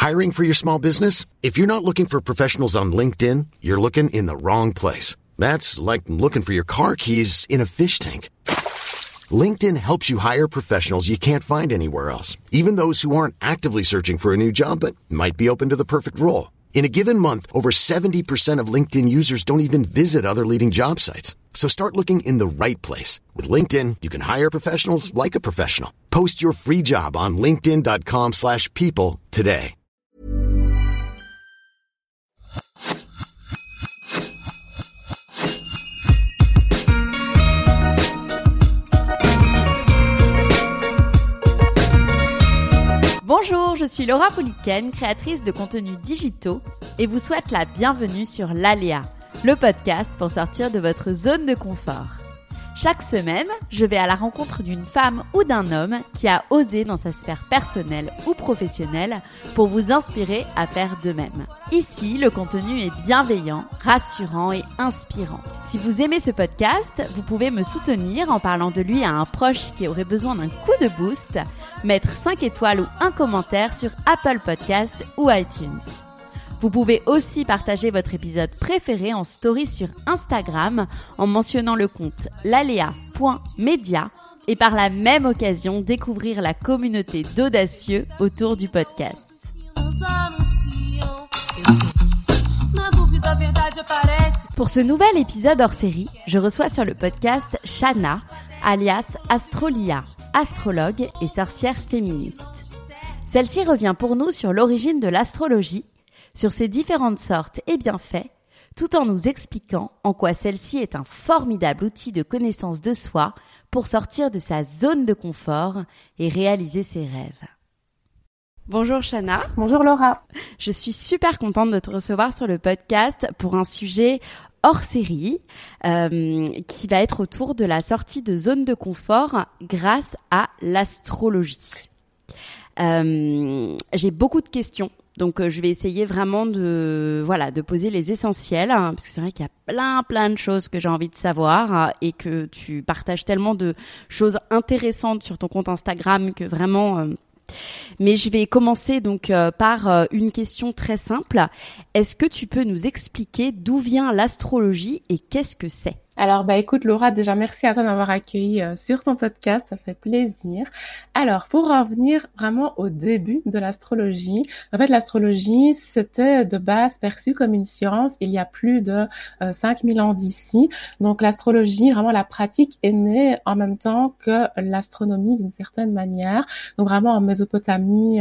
Hiring for your small business? If you're not looking for professionals on LinkedIn, you're looking in the wrong place. That's like looking for your car keys in a fish tank. LinkedIn helps you hire professionals you can't find anywhere else, even those who aren't actively searching for a new job but might be open to the perfect role. In a given month, over 70% of LinkedIn users don't even visit other leading job sites. So start looking in the right place. With LinkedIn, you can hire professionals like a professional. Post your free job on linkedin.com/people today. Bonjour, je suis Laura Pouliken, créatrice de contenus digitaux et vous souhaite la bienvenue sur l'Aléa, le podcast pour sortir de votre zone de confort. Chaque semaine, je vais à la rencontre d'une femme ou d'un homme qui a osé dans sa sphère personnelle ou professionnelle pour vous inspirer à faire de même. Ici, le contenu est bienveillant, rassurant et inspirant. Si vous aimez ce podcast, vous pouvez me soutenir en parlant de lui à un proche qui aurait besoin d'un coup de boost, mettre 5 étoiles ou un commentaire sur Apple Podcasts ou iTunes. Vous pouvez aussi partager votre épisode préféré en story sur Instagram en mentionnant le compte lalea.media et par la même occasion découvrir la communauté d'audacieux autour du podcast. Pour ce nouvel épisode hors série, je reçois sur le podcast Shana, alias Astrolia, astrologue et sorcière féministe. Celle-ci revient pour nous sur l'origine de l'astrologie, sur ses différentes sortes et bienfaits, tout en nous expliquant en quoi celle-ci est un formidable outil de connaissance de soi pour sortir de sa zone de confort et réaliser ses rêves. Bonjour Shana. Bonjour Laura. Je suis super contente de te recevoir sur le podcast pour un sujet hors série qui va être autour de la sortie de zone de confort grâce à l'astrologie. J'ai beaucoup de questions. Donc, je vais essayer vraiment de poser les essentiels, hein, parce que c'est vrai qu'il y a plein de choses que j'ai envie de savoir et que tu partages tellement de choses intéressantes sur ton compte Instagram que vraiment... Mais je vais commencer donc par une question très simple. Est-ce que tu peux nous expliquer d'où vient l'astrologie et qu'est-ce que c'est ? Alors, écoute Laura, déjà merci à toi de m'avoir accueilli sur ton podcast, ça fait plaisir. Alors, pour revenir vraiment au début de l'astrologie, en fait l'astrologie c'était de base perçu comme une science il y a plus de 5000 ans d'ici. Donc l'astrologie, vraiment la pratique est née en même temps que l'astronomie d'une certaine manière. Donc vraiment en Mésopotamie,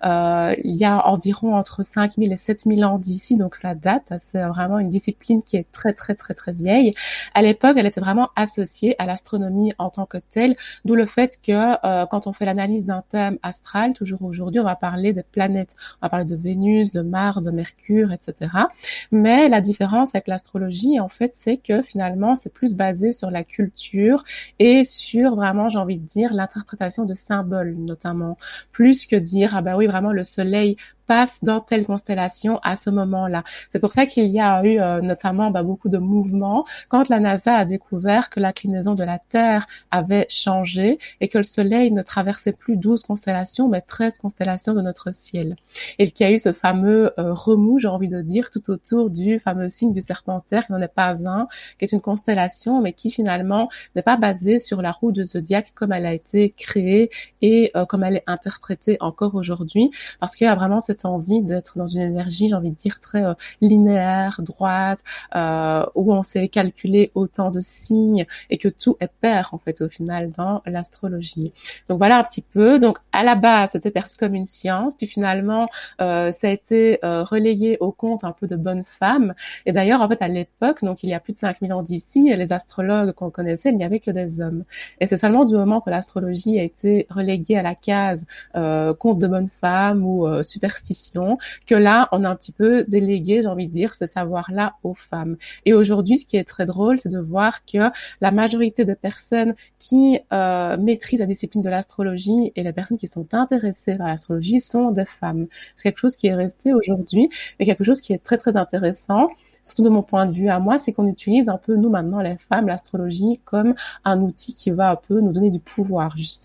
il y a environ entre 5000 et 7000 ans d'ici, donc ça date, c'est vraiment une discipline qui est très vieille. À l'époque, elle était vraiment associée à l'astronomie en tant que telle, d'où le fait que quand on fait l'analyse d'un thème astral, toujours aujourd'hui, on va parler des planètes, on va parler de Vénus, de Mars, de Mercure, etc. Mais la différence avec l'astrologie, en fait, c'est que finalement, c'est plus basé sur la culture et sur vraiment, j'ai envie de dire, l'interprétation de symboles, notamment, plus que dire, ah ben oui, vraiment, le soleil passe dans telle constellation à ce moment-là. C'est pour ça qu'il y a eu notamment beaucoup de mouvements quand la NASA a découvert que l'inclinaison de la Terre avait changé et que le Soleil ne traversait plus 12 constellations mais 13 constellations de notre ciel. Et qu'il y a eu ce fameux remous, j'ai envie de dire, tout autour du fameux signe du Serpentaire, qui n'en est pas un, qui est une constellation mais qui finalement n'est pas basée sur la roue du zodiaque comme elle a été créée et comme elle est interprétée encore aujourd'hui, parce qu'il y a vraiment cette envie d'être dans une énergie, j'ai envie de dire, très linéaire, droite, où on sait calculer autant de signes et que tout est pair, en fait, au final, dans l'astrologie. Donc voilà un petit peu. Donc à la base, c'était perçu comme une science, puis finalement, ça a été relégué au compte un peu de bonnes femmes. Et d'ailleurs, en fait, à l'époque, donc il y a plus de 5000 ans d'ici, les astrologues qu'on connaissait, il n'y avait que des hommes. Et c'est seulement du moment que l'astrologie a été reléguée à la case conte de bonnes femmes ou superstition, que là, on a un petit peu délégué, j'ai envie de dire, ce savoir-là aux femmes. Et aujourd'hui, ce qui est très drôle, c'est de voir que la majorité des personnes qui maîtrisent la discipline de l'astrologie et les personnes qui sont intéressées par l'astrologie sont des femmes. C'est quelque chose qui est resté aujourd'hui, mais quelque chose qui est très intéressant. Surtout de mon point de vue à moi, c'est qu'on utilise un peu, nous maintenant, les femmes, l'astrologie comme un outil qui va un peu nous donner du pouvoir, justement.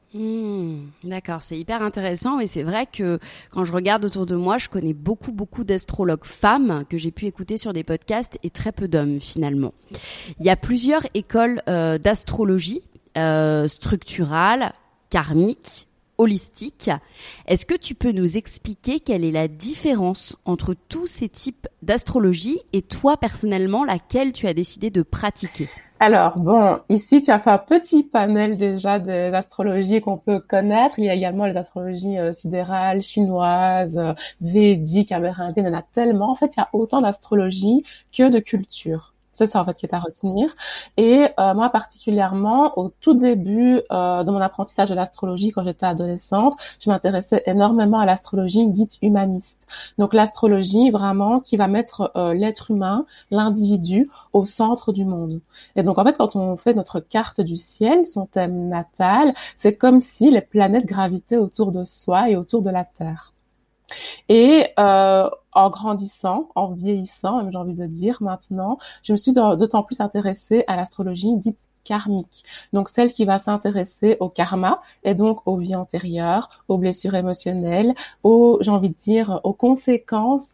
D'accord, c'est hyper intéressant et c'est vrai que quand je regarde autour de moi, je connais beaucoup d'astrologues femmes que j'ai pu écouter sur des podcasts et très peu d'hommes finalement. Il y a plusieurs écoles d'astrologie structurale, karmique, holistique. Est-ce que tu peux nous expliquer quelle est la différence entre tous ces types d'astrologie et toi personnellement, laquelle tu as décidé de pratiquer ? Alors, bon, ici, tu as fait un petit panel déjà d'astrologie qu'on peut connaître. Il y a également les astrologies sidérales, chinoises, védiques, amérindiennes. Il y en a tellement. En fait, il y a autant d'astrologie que de culture. C'est ça, en fait, qui est à retenir. Et moi, particulièrement, au tout début de mon apprentissage de l'astrologie, quand j'étais adolescente, je m'intéressais énormément à l'astrologie dite humaniste. Donc, l'astrologie, vraiment, qui va mettre l'être humain, l'individu, au centre du monde. Et donc, en fait, quand on fait notre carte du ciel, son thème natal, c'est comme si les planètes gravitaient autour de soi et autour de la Terre. Et en grandissant, en vieillissant, même j'ai envie de dire maintenant, je me suis d'autant plus intéressée à l'astrologie dite karmique. Donc celle qui va s'intéresser au karma et donc aux vies antérieures, aux blessures émotionnelles, j'ai envie de dire, aux conséquences,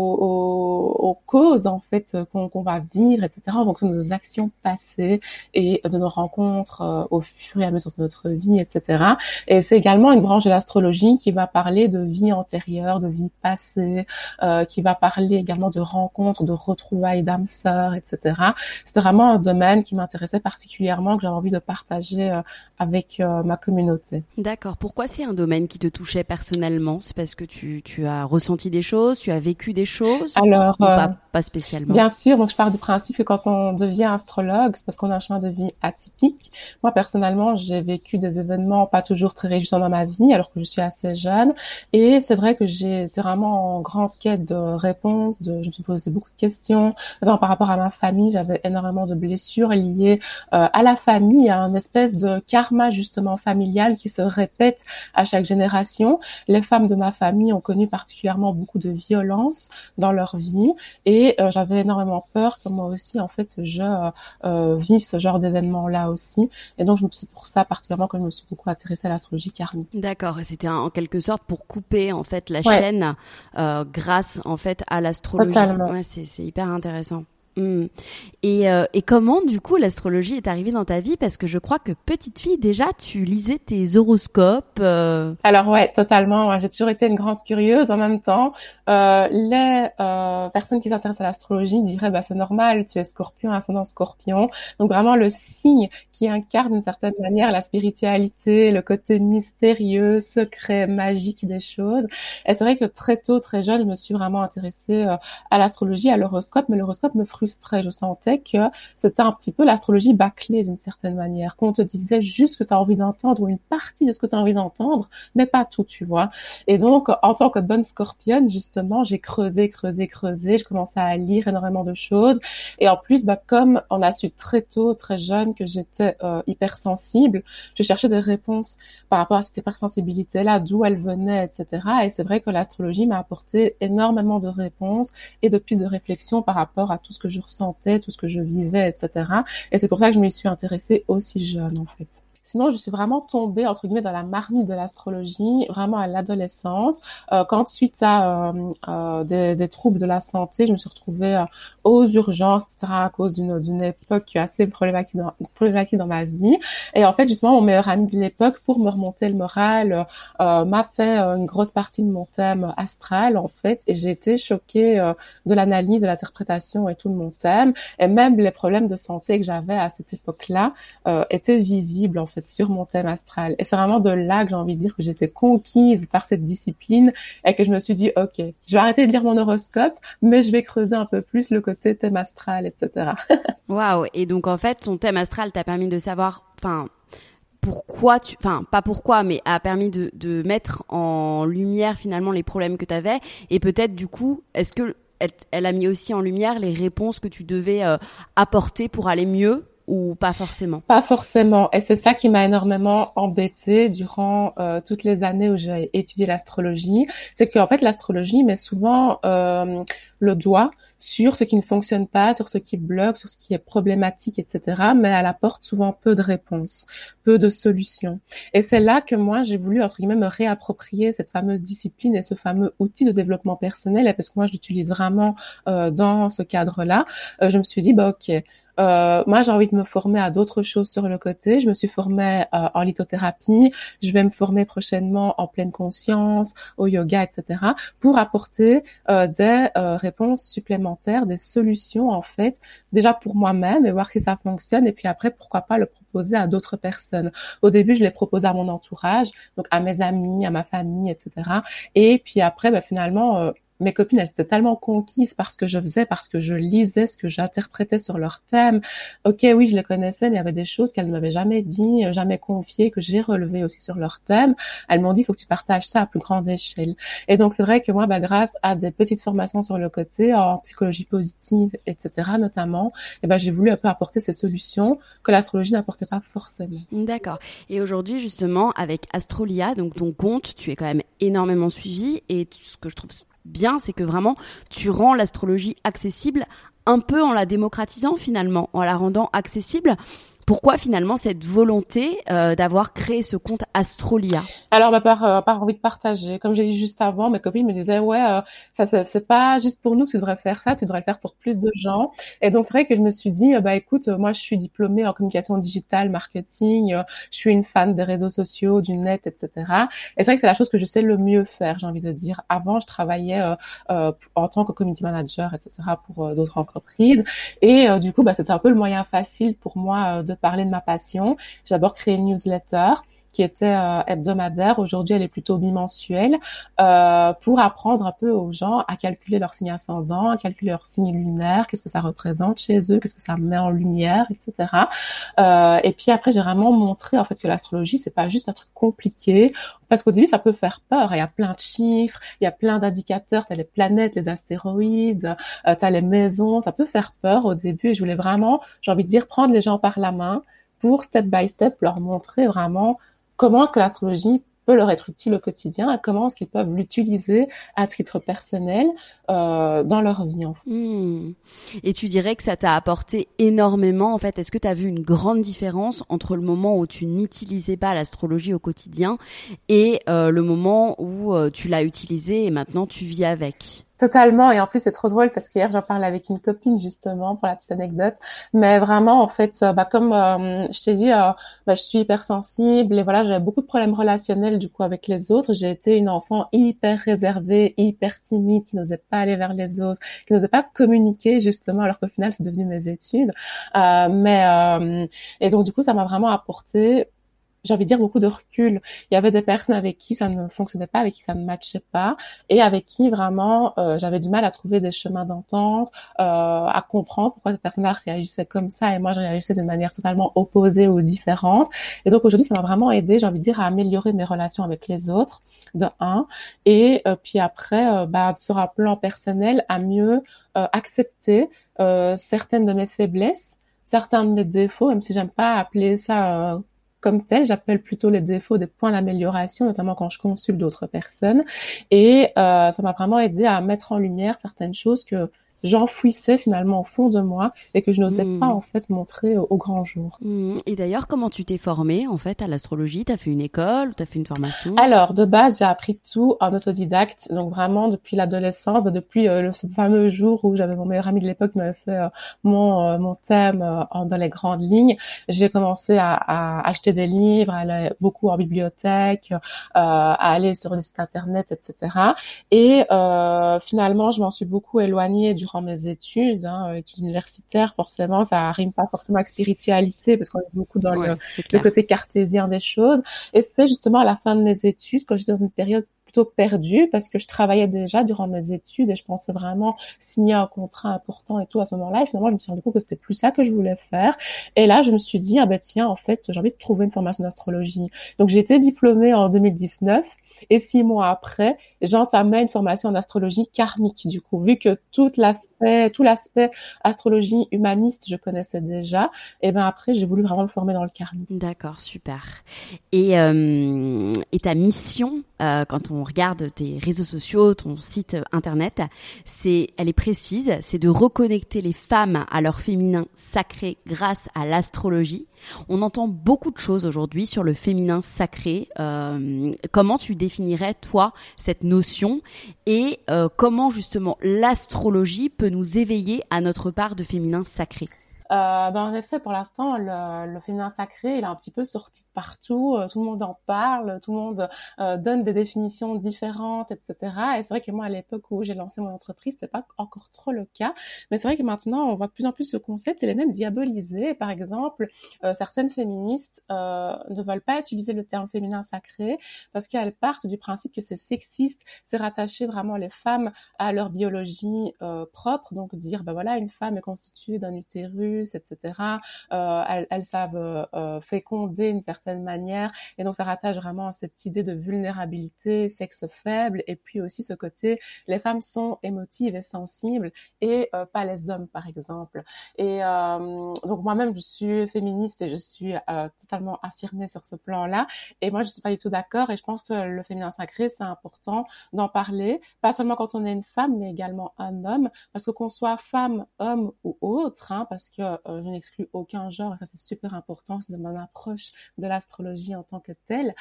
aux causes en fait qu'on va vivre, etc. En fonction de nos actions passées et de nos rencontres au fur et à mesure de notre vie, etc. Et c'est également une branche de l'astrologie qui va parler de vie antérieure, de vie passée, qui va parler également de rencontres, de retrouvailles d'âmes sœurs, etc. C'était vraiment un domaine qui m'intéressait particulièrement, que j'avais envie de partager avec ma communauté. D'accord. Pourquoi c'est un domaine qui te touchait personnellement ? C'est parce que tu as ressenti des choses, tu as vécu des choses ? Alors, pas spécialement. Bien sûr, donc je pars du principe que quand on devient astrologue, c'est parce qu'on a un chemin de vie atypique. Moi, personnellement, j'ai vécu des événements pas toujours très réjouissants dans ma vie, alors que je suis assez jeune. Et c'est vrai que j'ai été vraiment en grande quête de réponses, je me suis posé beaucoup de questions. Par rapport à ma famille, j'avais énormément de blessures liées à la famille, à une espèce de karma justement familial qui se répète à chaque génération. Les femmes de ma famille ont connu particulièrement beaucoup de violences dans leur vie et j'avais énormément peur que moi aussi en fait je vive ce genre d'événements-là aussi. Et donc c'est pour ça particulièrement que je me suis beaucoup intéressée à l'astrologie karmique. D'accord, et c'était en quelque sorte pour couper en fait la chaîne grâce en fait à l'astrologie. Totalement. Ouais, c'est hyper intéressant. Et comment du coup l'astrologie est arrivée dans ta vie ? Parce que je crois que petite fille déjà tu lisais tes horoscopes. Alors ouais, totalement. Moi, j'ai toujours été une grande curieuse. En même temps, les personnes qui s'intéressent à l'astrologie diraient c'est normal, tu es Scorpion, ascendant Scorpion. Donc vraiment le signe qui incarne d'une certaine manière la spiritualité, le côté mystérieux, secret, magique des choses. Et c'est vrai que très tôt, très jeune, je me suis vraiment intéressée à l'astrologie, à l'horoscope, mais l'horoscope me frustrait. Je sentais que c'était un petit peu l'astrologie bâclée d'une certaine manière, qu'on te disait juste ce que tu as envie d'entendre ou une partie de ce que tu as envie d'entendre, mais pas tout, tu vois. Et donc, en tant que bonne scorpionne, justement, j'ai creusé, je commençais à lire énormément de choses. Et en plus, comme on a su très tôt, très jeune, que j'étais hypersensible, je cherchais des réponses par rapport à cette hypersensibilité-là, d'où elle venait, etc. Et c'est vrai que l'astrologie m'a apporté énormément de réponses et de pistes de réflexion par rapport à tout ce que je ressentais, tout ce que je vivais, etc. Et c'est pour ça que je m'y suis intéressée aussi jeune, en fait. Sinon, je suis vraiment tombée, entre guillemets, dans la marmite de l'astrologie, vraiment à l'adolescence. Quand suite à des troubles de la santé, je me suis retrouvée aux urgences, etc., à cause d'une époque assez problématique dans ma vie. Et en fait, justement, mon meilleur ami de l'époque, pour me remonter le moral, m'a fait une grosse partie de mon thème astral, en fait. Et j'ai été choquée de l'analyse, de l'interprétation et tout de mon thème. Et même les problèmes de santé que j'avais à cette époque-là étaient visibles, en fait, sur mon thème astral. Et c'est vraiment de là que j'ai envie de dire que j'étais conquise par cette discipline et que je me suis dit, ok, je vais arrêter de lire mon horoscope, mais je vais creuser un peu plus le côté thème astral, etc. Waouh. Et donc, en fait, ton thème astral t'a permis de savoir, pourquoi pas pourquoi, mais a permis de mettre en lumière finalement les problèmes que t'avais et peut-être du coup, est-ce que elle a mis aussi en lumière les réponses que tu devais apporter pour aller mieux? ou pas forcément? Pas forcément. Et c'est ça qui m'a énormément embêtée durant toutes les années où j'ai étudié l'astrologie. C'est qu'en fait, l'astrologie met souvent le doigt sur ce qui ne fonctionne pas, sur ce qui bloque, sur ce qui est problématique, etc. Mais elle apporte souvent peu de réponses, peu de solutions. Et c'est là que moi, j'ai voulu, entre guillemets, me réapproprier cette fameuse discipline et ce fameux outil de développement personnel. Et parce que moi, je l'utilise vraiment dans ce cadre-là. Je me suis dit, ok, moi, j'ai envie de me former à d'autres choses sur le côté. Je me suis formée en lithothérapie. Je vais me former prochainement en pleine conscience, au yoga, etc. pour apporter des réponses supplémentaires, des solutions, en fait, déjà pour moi-même et voir si ça fonctionne. Et puis après, pourquoi pas le proposer à d'autres personnes. Au début, je l'ai proposé à mon entourage, donc à mes amis, à ma famille, etc. Et puis après, finalement, mes copines, elles étaient tellement conquises par ce que je faisais, parce que je lisais ce que j'interprétais sur leur thème. Ok, oui, je les connaissais, mais il y avait des choses qu'elles ne m'avaient jamais dit, jamais confiées, que j'ai relevées aussi sur leur thème. Elles m'ont dit, il faut que tu partages ça à plus grande échelle. Et donc, c'est vrai que moi, grâce à des petites formations sur le côté, en psychologie positive, etc., notamment, j'ai voulu un peu apporter ces solutions que l'astrologie n'apportait pas forcément. D'accord. Et aujourd'hui, justement, avec Astrolia, donc ton compte, tu es quand même énormément suivi, et ce que je trouve bien, c'est que vraiment, tu rends l'astrologie accessible, un peu en la démocratisant finalement, en la rendant accessible. Pourquoi finalement cette volonté d'avoir créé ce compte Astrolia? Alors, par envie de partager. Comme j'ai dit juste avant, mes copines me disaient, ça c'est pas juste pour nous que tu devrais faire ça, tu devrais le faire pour plus de gens. Et donc, c'est vrai que je me suis dit, écoute, moi, je suis diplômée en communication digitale, marketing, je suis une fan des réseaux sociaux, du net, etc. Et c'est vrai que c'est la chose que je sais le mieux faire, j'ai envie de dire. Avant, je travaillais en tant que community manager, etc. pour d'autres entreprises. Et du coup, c'était un peu le moyen facile pour moi de parler de ma passion. J'ai d'abord créé une newsletter qui était hebdomadaire. Aujourd'hui, elle est plutôt bimensuelle, pour apprendre un peu aux gens à calculer leur signe ascendant, à calculer leur signe lunaire, qu'est-ce que ça représente chez eux, qu'est-ce que ça met en lumière, etc. Et puis après, j'ai vraiment montré en fait que l'astrologie, c'est pas juste un truc compliqué, parce qu'au début, ça peut faire peur. Il y a plein de chiffres, il y a plein d'indicateurs, t'as les planètes, les astéroïdes, t'as les maisons, ça peut faire peur au début. Et je voulais vraiment, j'ai envie de dire, prendre les gens par la main pour, step by step, leur montrer vraiment comment est-ce que l'astrologie peut leur être utile au quotidien et comment est-ce qu'ils peuvent l'utiliser à titre personnel dans leur vie. En fait. Et tu dirais que ça t'a apporté énormément, en fait. Est-ce que tu as vu une grande différence entre le moment où tu n'utilisais pas l'astrologie au quotidien et le moment où tu l'as utilisée et maintenant tu vis avec? Totalement. Et en plus, c'est trop drôle parce qu'hier, j'en parlais avec une copine, justement, pour la petite anecdote. Mais vraiment, en fait, comme je t'ai dit, je suis hypersensible et voilà, j'avais beaucoup de problèmes relationnels, du coup, avec les autres. J'ai été une enfant hyper réservée, hyper timide, qui n'osait pas aller vers les autres, qui n'osait pas communiquer, justement, alors qu'au final, c'est devenu mes études. Et donc, du coup, ça m'a vraiment apporté, j'ai envie de dire, beaucoup de recul. Il y avait des personnes avec qui ça ne fonctionnait pas, avec qui ça ne matchait pas, et avec qui vraiment j'avais du mal à trouver des chemins d'entente, à comprendre pourquoi cette personne-là réagissait comme ça et moi je réagissais d'une manière totalement opposée ou différente. Et donc aujourd'hui, ça m'a vraiment aidé, j'ai envie de dire, à améliorer mes relations avec les autres, de un, et puis après, sur un plan personnel, à mieux accepter certaines de mes faiblesses, certains de mes défauts, même si j'aime pas appeler ça comme tel, j'appelle plutôt les défauts des points d'amélioration, notamment quand je consulte d'autres personnes. Et ça m'a vraiment aidé à mettre en lumière certaines choses que j'enfouissais finalement au fond de moi et que je n'osais pas en fait montrer au grand jour. Et d'ailleurs, comment tu t'es formée en fait à l'astrologie? T'as fait une école ou t'as fait une formation? Alors, de base, j'ai appris tout en autodidacte, donc vraiment depuis l'adolescence, depuis ce fameux jour où j'avais mon meilleur ami de l'époque qui m'avait fait mon thème dans les grandes lignes. J'ai commencé à acheter des livres, à aller beaucoup en bibliothèque, à aller sur les sites internet, etc. Et finalement, je m'en suis beaucoup éloignée durant mes études, études universitaires, forcément, ça rime pas forcément avec spiritualité parce qu'on est beaucoup dans le côté cartésien des choses. Et c'est justement à la fin de mes études, quand j'étais dans une période plutôt perdue, parce que je travaillais déjà durant mes études et je pensais vraiment signer un contrat important et tout à ce moment-là. Et finalement, je me suis rendu compte que c'était plus ça que je voulais faire. Et là, je me suis dit, tiens, en fait, j'ai envie de trouver une formation d'astrologie. Donc, j'ai été diplômée en 2019. Et 6 mois après, j'entamais une formation en astrologie karmique, du coup, vu que tout l'aspect astrologie humaniste, je connaissais déjà, et ben après, j'ai voulu vraiment me former dans le karmique. D'accord, super. Et ta mission, quand on regarde tes réseaux sociaux, ton site internet, elle est précise, c'est de reconnecter les femmes à leur féminin sacré grâce à l'astrologie. On entend beaucoup de choses aujourd'hui sur le féminin sacré. Comment tu définirais, toi, cette notion et comment, justement, l'astrologie peut nous éveiller à notre part de féminin sacré? En effet, pour l'instant, le féminin sacré, il est un petit peu sorti de partout. Tout le monde en parle, tout le monde donne des définitions différentes, etc. Et c'est vrai que moi, à l'époque où j'ai lancé mon entreprise, c'était pas encore trop le cas. Mais c'est vrai que maintenant, on voit de plus en plus ce concept. Il est même diabolisé. Par exemple, certaines féministes ne veulent pas utiliser le terme féminin sacré parce qu'elles partent du principe que c'est sexiste, c'est rattacher vraiment les femmes à leur biologie propre. Donc dire, ben voilà, une femme est constituée d'un utérus, etc. Elles savent féconder d'une certaine manière, et donc ça rattache vraiment à cette idée de vulnérabilité, sexe faible, et puis aussi ce côté, les femmes sont émotives et sensibles, et pas les hommes, par exemple. Et donc moi-même, je suis féministe et je suis totalement affirmée sur ce plan-là, et moi je suis pas du tout d'accord, et je pense que le féminin sacré, c'est important d'en parler, pas seulement quand on est une femme, mais également un homme, parce que qu'on soit femme, homme ou autre, parce que je n'exclus aucun genre, et ça c'est super important, c'est de mon approche de l'astrologie en tant que telle.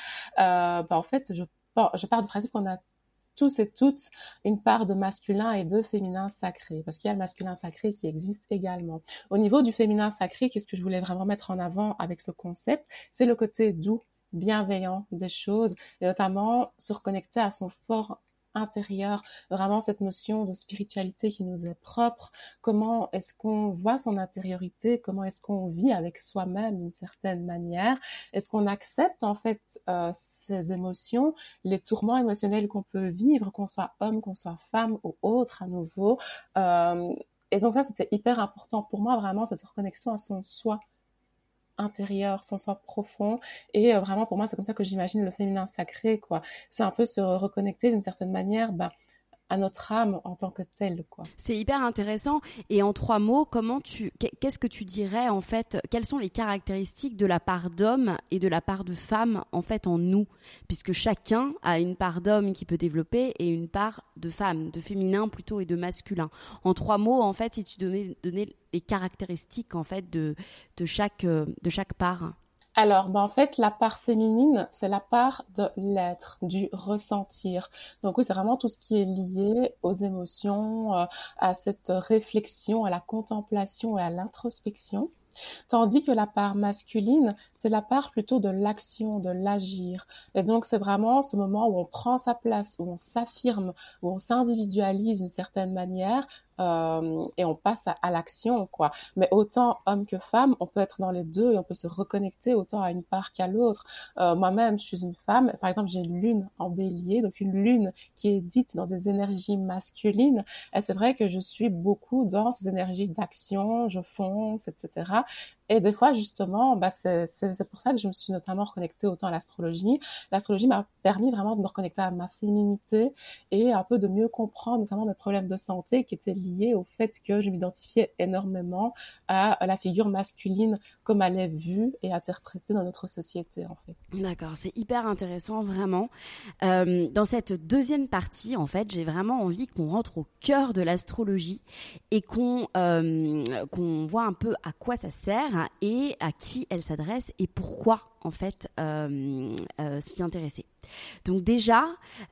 En fait, je pars du principe qu'on a tous et toutes une part de masculin et de féminin sacré, parce qu'il y a le masculin sacré qui existe également. Au niveau du féminin sacré, qu'est-ce que je voulais vraiment mettre en avant avec ce concept? C'est le côté doux, bienveillant des choses, et notamment se reconnecter à son fort intérieur, vraiment cette notion de spiritualité qui nous est propre, comment est-ce qu'on voit son intériorité, comment est-ce qu'on vit avec soi-même d'une certaine manière, est-ce qu'on accepte en fait ces émotions, les tourments émotionnels qu'on peut vivre, qu'on soit homme, qu'on soit femme ou autre à nouveau, et donc ça c'était hyper important pour moi, vraiment cette reconnexion à son soi intérieur, son soi profond, et vraiment pour moi c'est comme ça que j'imagine le féminin sacré, quoi. C'est un peu se reconnecter d'une certaine manière à notre âme en tant que telle, quoi. C'est hyper intéressant. Et en 3 mots, qu'est-ce que tu dirais en fait, quelles sont les caractéristiques de la part d'homme et de la part de femme en fait en nous, puisque chacun a une part d'homme qui peut développer et une part de femme, de féminin plutôt et de masculin. En 3 mots, en fait, si tu donnais les caractéristiques en fait de chaque part. Alors, en fait, la part féminine, c'est la part de l'être, du ressentir. Donc oui, c'est vraiment tout ce qui est lié aux émotions, à cette réflexion, à la contemplation et à l'introspection. Tandis que la part masculine, c'est la part plutôt de l'action, de l'agir. Et donc, c'est vraiment ce moment où on prend sa place, où on s'affirme, où on s'individualise d'une certaine manière, et on passe à l'action, quoi. Mais autant homme que femme, on peut être dans les deux et on peut se reconnecter autant à une part qu'à l'autre. Moi-même, je suis une femme. Par exemple, j'ai une lune en bélier, donc une lune qui est dite dans des énergies masculines. Et c'est vrai que je suis beaucoup dans ces énergies d'action, je fonce, etc. Et des fois, justement, c'est pour ça que je me suis notamment reconnectée autant à l'astrologie. L'astrologie m'a permis vraiment de me reconnecter à ma féminité et un peu de mieux comprendre notamment mes problèmes de santé qui étaient liés au fait que je m'identifiais énormément à la figure masculine comme elle est vue et interprétée dans notre société, en fait. D'accord, c'est hyper intéressant, vraiment. Dans cette deuxième partie, en fait, j'ai vraiment envie qu'on rentre au cœur de l'astrologie et qu'on voit un peu à quoi ça sert et à qui elle s'adresse et pourquoi, en fait, s'y intéresser. Donc déjà,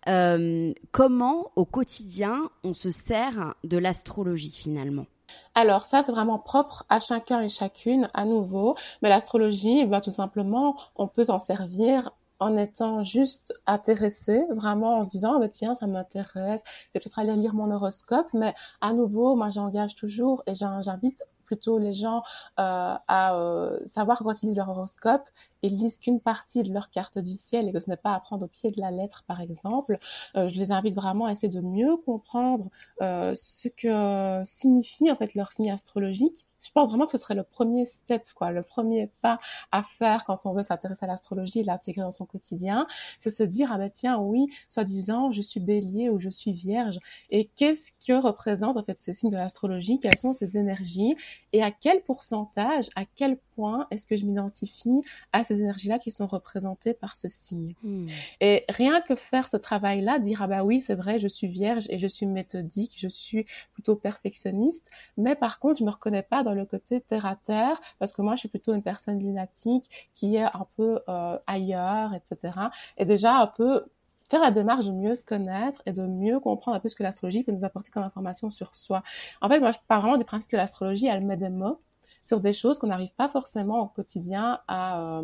comment au quotidien on se sert de l'astrologie finalement ? Alors ça, c'est vraiment propre à chacun et chacune, à nouveau. Mais l'astrologie, tout simplement, on peut s'en servir en étant juste intéressé, vraiment en se disant tiens, ça m'intéresse, je vais peut-être aller lire mon horoscope. Mais à nouveau, moi j'engage toujours et j'invite plutôt les gens à savoir quand ils lisent leur horoscope ils lisent qu'une partie de leur carte du ciel et que ce n'est pas à prendre au pied de la lettre, par exemple, je les invite vraiment à essayer de mieux comprendre ce que signifie en fait leur signe astrologique. Je pense vraiment que ce serait le premier step, quoi, le premier pas à faire quand on veut s'intéresser à l'astrologie et l'intégrer dans son quotidien, c'est se dire, ah ben tiens, oui, soi-disant, je suis bélier ou je suis vierge, et qu'est-ce que représente en fait ce signe de l'astrologie, quelles sont ces énergies, et à quel pourcentage, à quel point est-ce que je m'identifie à ces énergies-là qui sont représentées par ce signe. Et rien que faire ce travail-là, dire, ah ben oui, c'est vrai, je suis vierge et je suis méthodique, je suis plutôt perfectionniste, mais par contre, je me reconnais pas dans le côté terre à terre, parce que moi, je suis plutôt une personne lunatique qui est un peu ailleurs, etc. Et déjà, un peu faire la démarche de mieux se connaître et de mieux comprendre un peu ce que l'astrologie peut nous apporter comme information sur soi. En fait, moi, je pars vraiment du principe que l'astrologie, elle met des mots sur des choses qu'on n'arrive pas forcément au quotidien à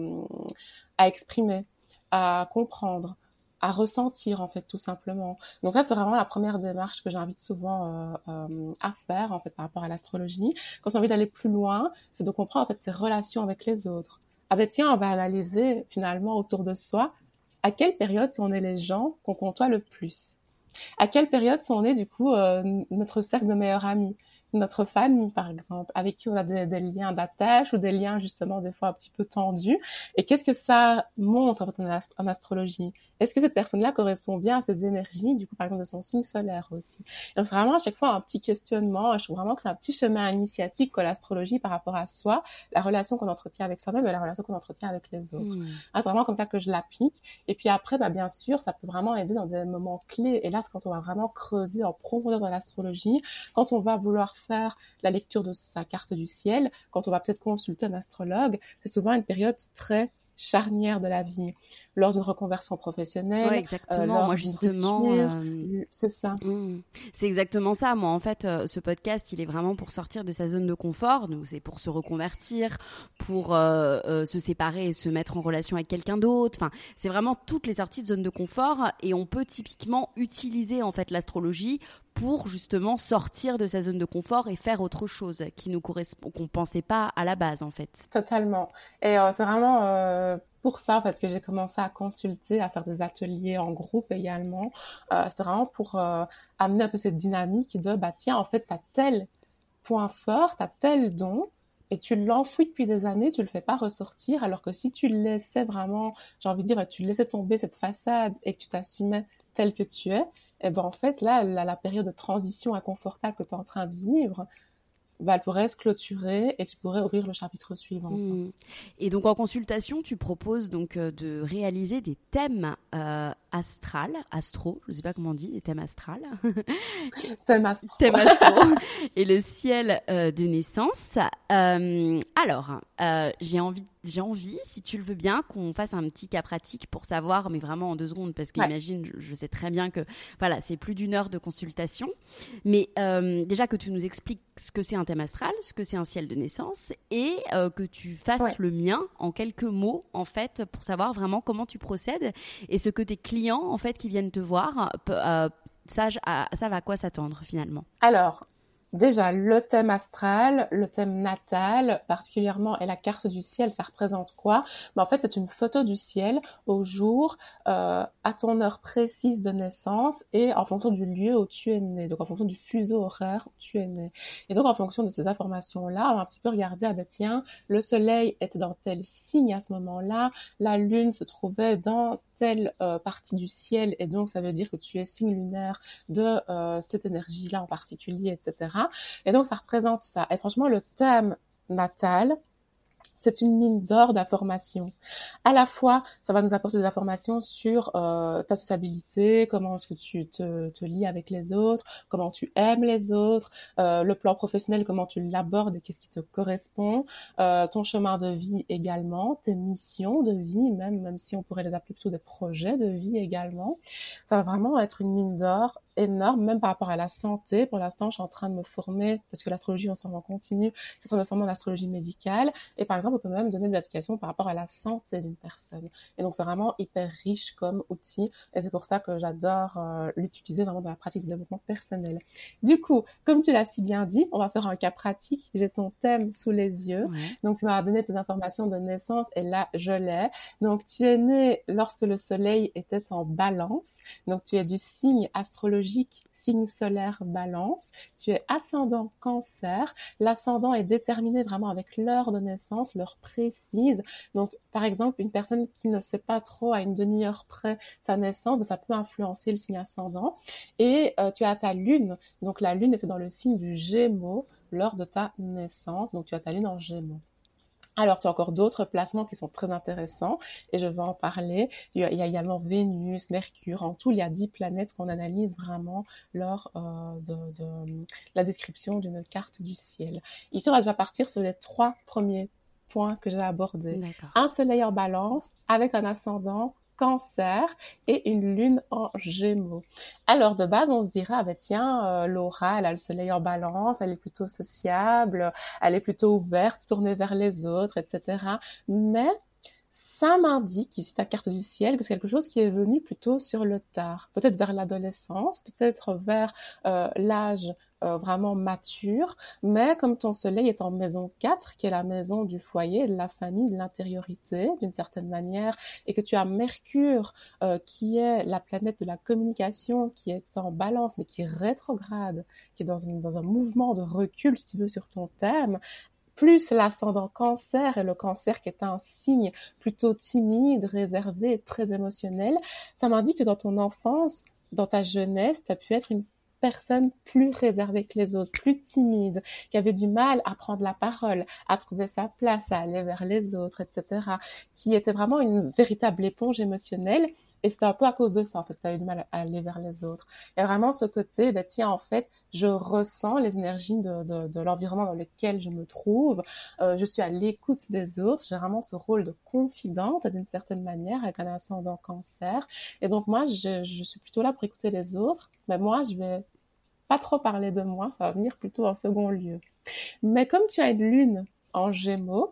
exprimer, à comprendre, à ressentir, en fait, tout simplement. Donc là, c'est vraiment la première démarche que j'invite souvent à faire, en fait, par rapport à l'astrologie. Quand on a envie d'aller plus loin, c'est de comprendre, en fait, ses relations avec les autres. Ah ben tiens, on va analyser, finalement, autour de soi, à quelle période sont nés les gens qu'on côtoie le plus? À quelle période sont nés, du coup, notre cercle de meilleurs amis? Notre famille, par exemple, avec qui on a des liens d'attache ou des liens, justement, des fois un petit peu tendus. Et qu'est-ce que ça montre, en fait, en astrologie? Est-ce que cette personne-là correspond bien à ses énergies, du coup, par exemple, de son signe solaire aussi? Et donc, c'est vraiment à chaque fois un petit questionnement. Je trouve vraiment que c'est un petit chemin initiatique que l'astrologie par rapport à soi, la relation qu'on entretient avec soi-même et la relation qu'on entretient avec les autres. C'est vraiment comme ça que je l'applique. Et puis après, bien sûr, ça peut vraiment aider dans des moments clés. Et là, c'est quand on va vraiment creuser en profondeur dans l'astrologie, quand on va vouloir faire la lecture de sa carte du ciel, quand on va peut-être consulter un astrologue, c'est souvent une période très charnière de la vie, lors d'une reconversion professionnelle. Ouais, exactement. Moi, justement, c'est ça. C'est exactement ça. Moi, en fait, ce podcast, il est vraiment pour sortir de sa zone de confort. Donc, c'est pour se reconvertir, pour se séparer et se mettre en relation avec quelqu'un d'autre. Enfin, c'est vraiment toutes les sorties de zone de confort. Et on peut typiquement utiliser, en fait, l'astrologie pour justement sortir de sa zone de confort et faire autre chose qui nous correspond, qu'on pensait pas à la base, en fait. Totalement. Et c'est vraiment pour ça, en fait, que j'ai commencé à consulter, à faire des ateliers en groupe également. C'était vraiment pour amener un peu cette dynamique de, tiens, en fait, t'as tel point fort, t'as tel don, et tu l'enfouis depuis des années, tu le fais pas ressortir, alors que si tu laissais vraiment, j'ai envie de dire, tu laissais tomber cette façade et que tu t'assumais tel que tu es, et en fait, là, la période de transition inconfortable que tu es en train de vivre, elle pourrait se clôturer et tu pourrais ouvrir le chapitre suivant. Et donc, en consultation, tu proposes donc de réaliser des thèmes astro, je ne sais pas comment on dit, des thèmes astrales. Thème astro. Thème astro. Et le ciel de naissance. Alors, j'ai envie, si tu le veux bien, qu'on fasse un petit cas pratique pour savoir, mais vraiment en 2 secondes, parce que imagine, je sais très bien que voilà, c'est plus d'1 heure de consultation. Mais déjà que tu nous expliques ce que c'est un thème astral, ce que c'est un ciel de naissance, et que tu fasses le mien en quelques mots, en fait, pour savoir vraiment comment tu procèdes et ce que tes clients, en fait, qui viennent te voir, savent à quoi s'attendre finalement. Alors, déjà, le thème astral, le thème natal, particulièrement, et la carte du ciel, ça représente quoi? En fait, c'est une photo du ciel au jour, à ton heure précise de naissance et en fonction du lieu où tu es né, donc en fonction du fuseau horaire où tu es né. Et donc, en fonction de ces informations-là, on va un petit peu regarder, tiens, le soleil était dans tel signe à ce moment-là, la lune se trouvait dans telle partie du ciel, et donc ça veut dire que tu es signe lunaire de cette énergie-là en particulier, etc. Et donc ça représente ça. Et franchement, le thème natal, c'est une mine d'or d'informations. À la fois, ça va nous apporter des informations sur ta sociabilité, comment est-ce que tu te lies avec les autres, comment tu aimes les autres, le plan professionnel, comment tu l'abordes et qu'est-ce qui te correspond, ton chemin de vie également, tes missions de vie, même si on pourrait les appeler plutôt des projets de vie également. Ça va vraiment être une mine d'or énorme, même par rapport à la santé. Pour l'instant, je suis en train de me former, parce que l'astrologie en ce moment continue, je suis en train de me former en astrologie médicale. Et par exemple, on peut même donner des indications par rapport à la santé d'une personne. Et donc, c'est vraiment hyper riche comme outil. Et c'est pour ça que j'adore l'utiliser vraiment dans la pratique du développement personnel. Du coup, comme tu l'as si bien dit, on va faire un cas pratique. J'ai ton thème sous les yeux. Ouais. Donc, tu m'as donné tes informations de naissance et là, je l'ai. Donc, tu es né lorsque le soleil était en balance. Donc, tu es du signe astrologique, signe solaire balance. Tu es ascendant cancer. L'ascendant est déterminé vraiment avec l'heure de naissance, l'heure précise. Donc, par exemple, une personne qui ne sait pas trop à une demi-heure près sa naissance, ça peut influencer le signe ascendant. Et tu as ta lune. Donc, la lune était dans le signe du Gémeaux lors de ta naissance. Donc, tu as ta lune en Gémeaux. Alors, tu as encore d'autres placements qui sont très intéressants et je vais en parler. Il y a également Vénus, Mercure. En tout, il y a 10 planètes qu'on analyse vraiment lors de la description d'une carte du ciel. Ici, on va déjà partir sur les 3 premiers points que j'ai abordés. D'accord. Un soleil en balance avec un ascendant cancer et une lune en gémeaux. Alors, de base, on se dirait, tiens, Laura, elle a le soleil en balance, elle est plutôt sociable, elle est plutôt ouverte, tournée vers les autres, etc. Mais ça m'indique, ici ta carte du ciel, que c'est quelque chose qui est venu plutôt sur le tard. Peut-être vers l'adolescence, peut-être vers l'âge vraiment mature, mais comme ton soleil est en maison 4, qui est la maison du foyer, de la famille, de l'intériorité, d'une certaine manière, et que tu as Mercure, qui est la planète de la communication, qui est en balance, mais qui est rétrograde, qui est dans un mouvement de recul, si tu veux, sur ton thème, plus l'ascendant cancer, et le cancer qui est un signe plutôt timide, réservé, très émotionnel, ça m'indique que dans ton enfance, dans ta jeunesse, tu as pu être une personne plus réservée que les autres, plus timide, qui avait du mal à prendre la parole, à trouver sa place, à aller vers les autres, etc., qui était vraiment une véritable éponge émotionnelle. Et c'était un peu à cause de ça, en fait, que tu as eu du mal à aller vers les autres. Et vraiment, ce côté, tiens, en fait, je ressens les énergies de l'environnement dans lequel je me trouve. Je suis à l'écoute des autres. J'ai vraiment ce rôle de confidente, d'une certaine manière, avec un ascendant cancer. Et donc, moi, je suis plutôt là pour écouter les autres. Mais moi, je vais pas trop parler de moi. Ça va venir plutôt en second lieu. Mais comme tu as une lune en Gémeaux,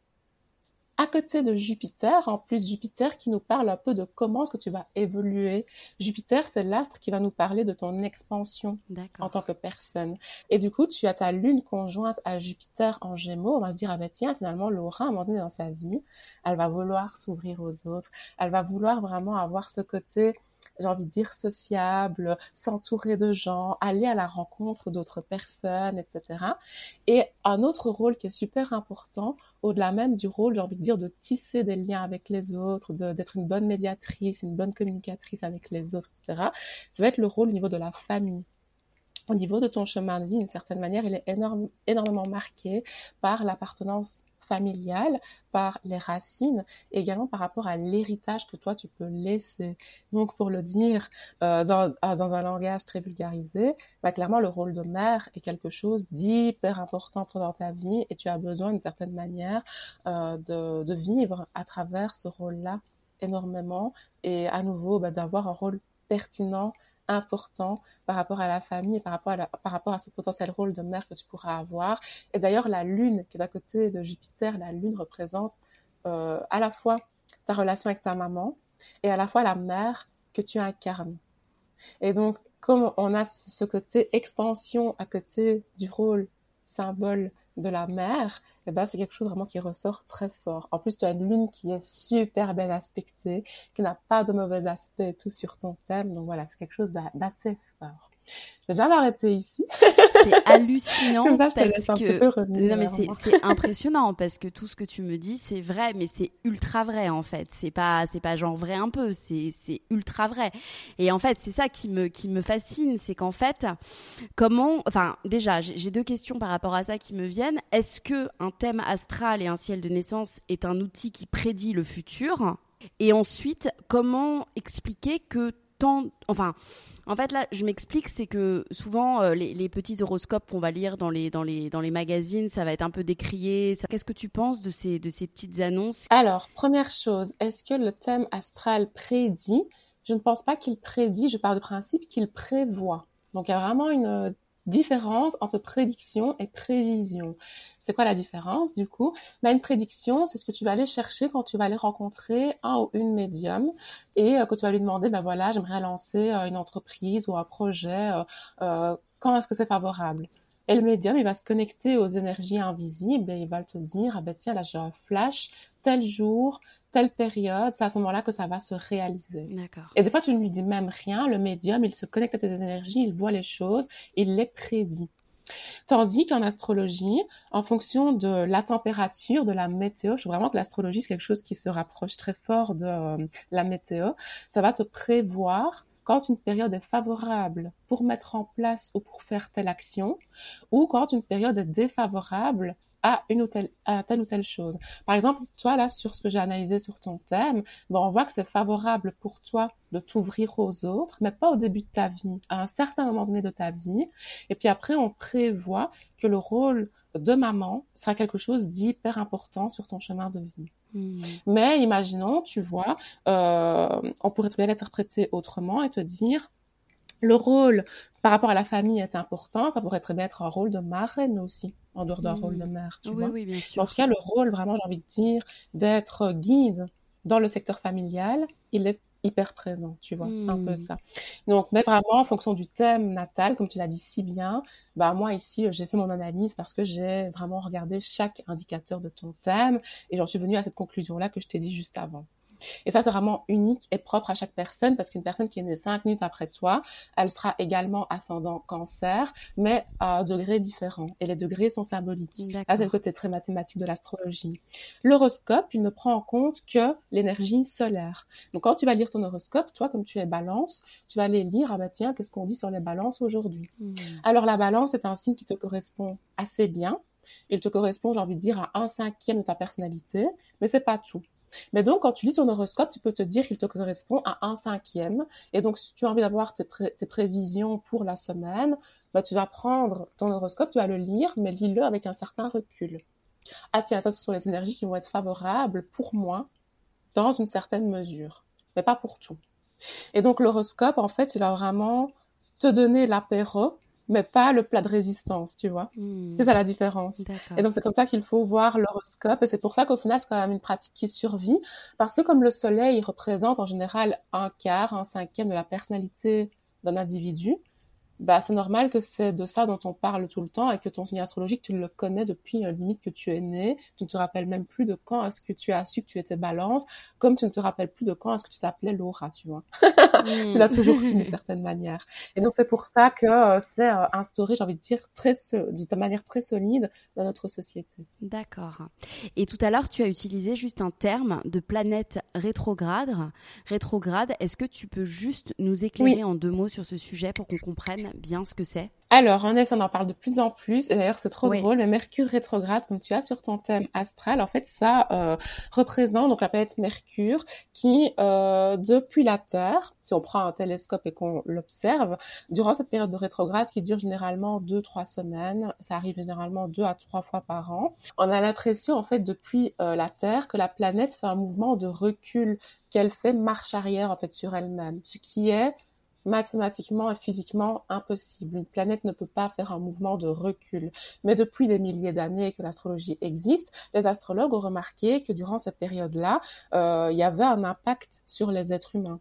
à côté de Jupiter, en plus Jupiter qui nous parle un peu de comment est-ce que tu vas évoluer. Jupiter, c'est l'astre qui va nous parler de ton expansion en tant que personne. Et du coup, tu as ta lune conjointe à Jupiter en Gémeaux. On va se dire, tiens, finalement, Laura, à un moment donné dans sa vie, elle va vouloir s'ouvrir aux autres. Elle va vouloir vraiment avoir ce côté, j'ai envie de dire, sociable, s'entourer de gens, aller à la rencontre d'autres personnes, etc. Et un autre rôle qui est super important, au-delà même du rôle, j'ai envie de dire, de tisser des liens avec les autres, d'être une bonne médiatrice, une bonne communicatrice avec les autres, etc. Ça va être le rôle au niveau de la famille. Au niveau de ton chemin de vie, d'une certaine manière, il est énormément marqué par l'appartenance familiale, par les racines, et également par rapport à l'héritage que toi, tu peux laisser. Donc, pour le dire dans un langage très vulgarisé, clairement, le rôle de mère est quelque chose d'hyper important dans ta vie, et tu as besoin, d'une certaine manière, de vivre à travers ce rôle-là énormément, et à nouveau, d'avoir un rôle pertinent, important par rapport à la famille et par rapport à ce potentiel rôle de mère que tu pourras avoir. Et d'ailleurs, la lune qui est à côté de Jupiter, la lune représente à la fois ta relation avec ta maman et à la fois la mère que tu incarnes. Et donc, comme on a ce côté expansion à côté du rôle symbole de la mère, c'est quelque chose vraiment qui ressort très fort. En plus, tu as une lune qui est super bien aspectée, qui n'a pas de mauvais aspect et tout sur ton thème. Donc voilà, c'est quelque chose d'assez fort. Je vais déjà m'arrêter ici. C'est hallucinant. Comme ça, je te laisse un petit peu revenir. Non, mais c'est impressionnant parce que tout ce que tu me dis, c'est vrai, mais c'est ultra vrai en fait. C'est pas genre vrai un peu, c'est ultra vrai. Et en fait, c'est ça qui me fascine, c'est qu'en fait, déjà, j'ai 2 questions par rapport à ça qui me viennent. Est-ce que un thème astral et un ciel de naissance est un outil qui prédit le futur? Et ensuite, comment expliquer que en fait, là, je m'explique, c'est que souvent, les petits horoscopes qu'on va lire dans les magazines, ça va être un peu décrié. Qu'est-ce que tu penses de ces petites annonces? Alors, première chose, est-ce que le thème astral prédit? je ne pense pas qu'il prédit, je pars du principe qu'il prévoit. Donc, il y a vraiment une différence entre prédiction et prévision. C'est quoi la différence, du coup? Une prédiction, c'est ce que tu vas aller chercher quand tu vas aller rencontrer un ou une médium et que tu vas lui demander, voilà, j'aimerais lancer une entreprise ou un projet, quand est-ce que c'est favorable? Et le médium, il va se connecter aux énergies invisibles et il va te dire, tiens, là, j'ai un flash, tel jour, telle période, c'est à ce moment-là que ça va se réaliser. D'accord. Et des fois, tu ne lui dis même rien, le médium, il se connecte à tes énergies, il voit les choses, il les prédit. Tandis qu'en astrologie, en fonction de la température, de la météo, je trouve vraiment que l'astrologie, c'est quelque chose qui se rapproche très fort de la météo, ça va te prévoir quand une période est favorable pour mettre en place ou pour faire telle action, ou quand une période est défavorable à telle ou telle chose. Par exemple, toi, là, sur ce que j'ai analysé sur ton thème, on voit que c'est favorable pour toi de t'ouvrir aux autres, mais pas au début de ta vie, à un certain moment donné de ta vie. Et puis après, on prévoit que le rôle de maman sera quelque chose d'hyper important sur ton chemin de vie. Mais imaginons, tu vois, on pourrait très bien l'interpréter autrement et te dire, le rôle par rapport à la famille est important, ça pourrait très bien être un rôle de marraine aussi, en dehors d'un rôle de mère, tu vois. Oui, bien sûr. En tout cas, le rôle, vraiment, j'ai envie de dire, d'être guide dans le secteur familial, il est hyper présent, tu vois, c'est un peu ça. Donc, mais vraiment, en fonction du thème natal, comme tu l'as dit si bien, moi ici, j'ai fait mon analyse parce que j'ai vraiment regardé chaque indicateur de ton thème et j'en suis venue à cette conclusion-là que je t'ai dit juste avant. Et ça, c'est vraiment unique et propre à chaque personne parce qu'une personne qui est née 5 minutes après toi, elle sera également ascendant cancer, mais à un degré différent. Et les degrés sont symboliques. D'accord. Là, c'est le côté très mathématique de l'astrologie. L'horoscope, il ne prend en compte que l'énergie solaire. Donc, quand tu vas lire ton horoscope, toi, comme tu es balance, tu vas aller lire, tiens, qu'est-ce qu'on dit sur les balances aujourd'hui? Alors, la balance est un signe qui te correspond assez bien. Il te correspond, j'ai envie de dire, à 1/5 de ta personnalité, mais c'est pas tout. Mais donc, quand tu lis ton horoscope, tu peux te dire qu'il te correspond à 1/5. Et donc, si tu as envie d'avoir tes prévisions pour la semaine, tu vas prendre ton horoscope, tu vas le lire, mais lis-le avec un certain recul. Ah tiens, ça, ce sont les énergies qui vont être favorables pour moi dans une certaine mesure, mais pas pour tout. Et donc, l'horoscope, en fait, il va vraiment te donner l'apéro, mais pas le plat de résistance, tu vois. C'est ça la différence. D'accord. Et donc, c'est comme ça qu'il faut voir l'horoscope. Et c'est pour ça qu'au final, c'est quand même une pratique qui survit. Parce que comme le soleil représente en général 1/4, 1/5 de la personnalité d'un individu, c'est normal que c'est de ça dont on parle tout le temps et que ton signe astrologique, tu le connais depuis limite que tu es né. Tu ne te rappelles même plus de quand est-ce que tu as su que tu étais balance, comme tu ne te rappelles plus de quand est-ce que tu t'appelais Laura, tu vois. Tu l'as toujours su d'une certaine manière. Et donc, c'est pour ça que c'est instauré, j'ai envie de dire, de manière très solide dans notre société. D'accord. Et tout à l'heure, tu as utilisé juste un terme de planète rétrograde. Rétrograde, est-ce que tu peux juste nous éclairer en 2 mots sur ce sujet pour qu'on comprenne bien ce que c'est? Alors, en effet, on en parle de plus en plus. Et d'ailleurs, c'est trop drôle. Mais Mercure rétrograde, comme tu as sur ton thème astral, en fait, ça représente donc la planète Mercure qui, depuis la Terre, si on prend un télescope et qu'on l'observe, durant cette période de rétrograde qui dure généralement 2-3 semaines, ça arrive généralement 2 à 3 fois par an, on a l'impression, en fait, depuis la Terre, que la planète fait un mouvement de recul, qu'elle fait marche arrière, en fait, sur elle-même, ce qui est mathématiquement et physiquement impossible. Une planète ne peut pas faire un mouvement de recul. Mais depuis des milliers d'années que l'astrologie existe, les astrologues ont remarqué que durant cette période-là, il y avait un impact sur les êtres humains.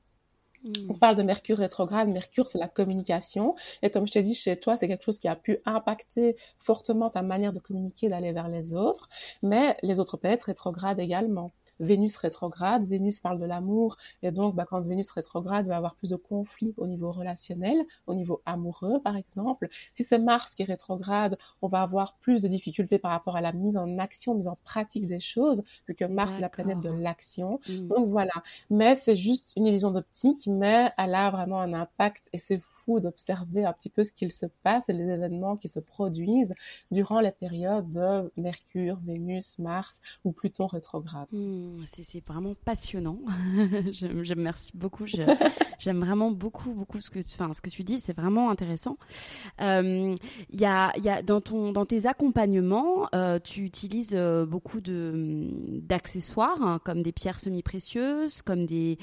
On parle de Mercure rétrograde. Mercure, c'est la communication. Et comme je t'ai dit, chez toi, c'est quelque chose qui a pu impacter fortement ta manière de communiquer, d'aller vers les autres. Mais les autres planètes rétrogrades également. Vénus rétrograde, Vénus parle de l'amour, et donc quand Vénus rétrograde, il va y avoir plus de conflits au niveau relationnel, au niveau amoureux par exemple. Si c'est Mars qui est rétrograde, on va avoir plus de difficultés par rapport à la mise en action, mise en pratique des choses, vu que Mars est la planète de l'action. Donc voilà, mais c'est juste une illusion d'optique, mais elle a vraiment un impact, et c'est fou d'observer un petit peu ce qu'il se passe et les événements qui se produisent durant les périodes de Mercure, Vénus, Mars ou Pluton rétrograde. C'est vraiment passionnant. Merci beaucoup. J'aime vraiment beaucoup ce que tu dis. C'est vraiment intéressant. Il y a dans tes accompagnements, tu utilises beaucoup d'accessoires, hein, comme des pierres semi-précieuses, comme des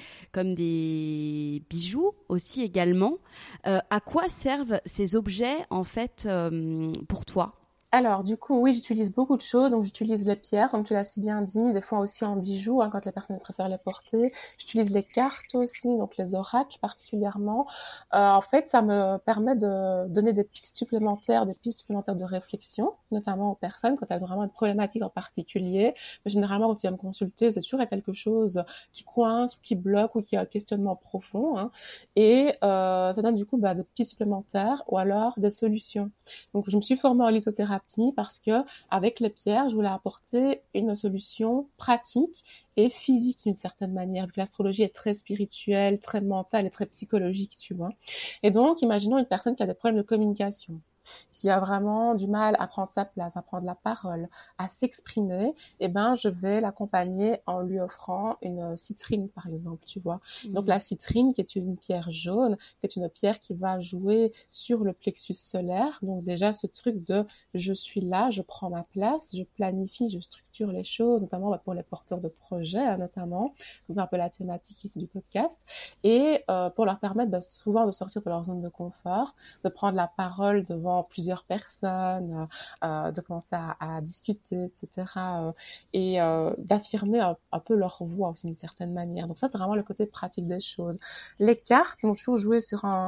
bijoux aussi également. À quoi servent ces objets en fait pour toi? Alors, du coup, oui, j'utilise beaucoup de choses. Donc, j'utilise les pierres, comme tu l'as si bien dit, des fois aussi en bijoux, hein, quand les personnes préfèrent les porter. J'utilise les cartes aussi, donc les oracles particulièrement. En fait, ça me permet de donner des pistes supplémentaires de réflexion, notamment aux personnes quand elles ont vraiment une problématique en particulier. Mais généralement, quand tu viens me consulter, c'est toujours quelque chose qui coince, ou qui bloque, ou qui a un questionnement profond, hein. Et ça donne du coup des pistes supplémentaires ou alors des solutions. Donc, je me suis formée en lithothérapie parce que avec les pierres, je voulais apporter une solution pratique et physique d'une certaine manière, vu que l'astrologie est très spirituelle, très mentale et très psychologique, tu vois. Et donc, imaginons une personne qui a des problèmes de communication, qui a vraiment du mal à prendre sa place, à prendre la parole, à s'exprimer, eh ben, je vais l'accompagner en lui offrant une citrine, par exemple, tu vois. Donc, la citrine, qui est une pierre jaune, qui est une pierre qui va jouer sur le plexus solaire. Donc, déjà, ce truc de je suis là, je prends ma place, je planifie, je structure les choses, notamment pour les porteurs de projets, hein, notamment, comme c'est un peu la thématique ici du podcast, et pour leur permettre souvent de sortir de leur zone de confort, de prendre la parole devant plusieurs personnes, de commencer à discuter, etc. Et d'affirmer un peu leur voix aussi d'une certaine manière. Donc ça, c'est vraiment le côté pratique des choses. Les cartes ont toujours joué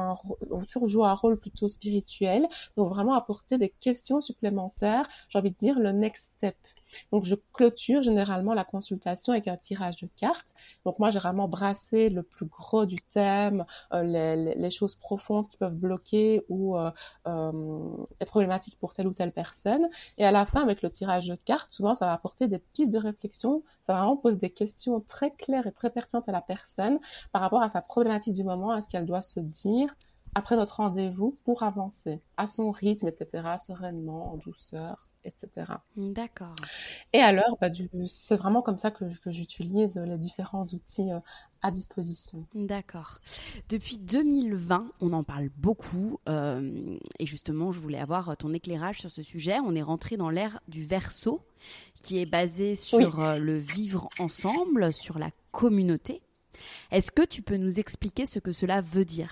un rôle plutôt spirituel, donc vraiment apporter des questions supplémentaires, j'ai envie de dire le next step. Donc, je clôture généralement la consultation avec un tirage de cartes. Donc, moi, j'ai vraiment brassé le plus gros du thème, les choses profondes qui peuvent bloquer ou être problématiques pour telle ou telle personne. Et à la fin, avec le tirage de cartes, souvent, ça va apporter des pistes de réflexion. Ça va vraiment poser des questions très claires et très pertinentes à la personne par rapport à sa problématique du moment, à ce qu'elle doit se dire après notre rendez-vous pour avancer à son rythme, etc., sereinement, en douceur, etc. D'accord. Et alors, c'est vraiment comme ça que j'utilise les différents outils à disposition. D'accord. Depuis 2020, on en parle beaucoup et justement, je voulais avoir ton éclairage sur ce sujet. On est rentré dans l'ère du Verseau qui est basé sur le vivre ensemble, sur la communauté. Est-ce que tu peux nous expliquer ce que cela veut dire ?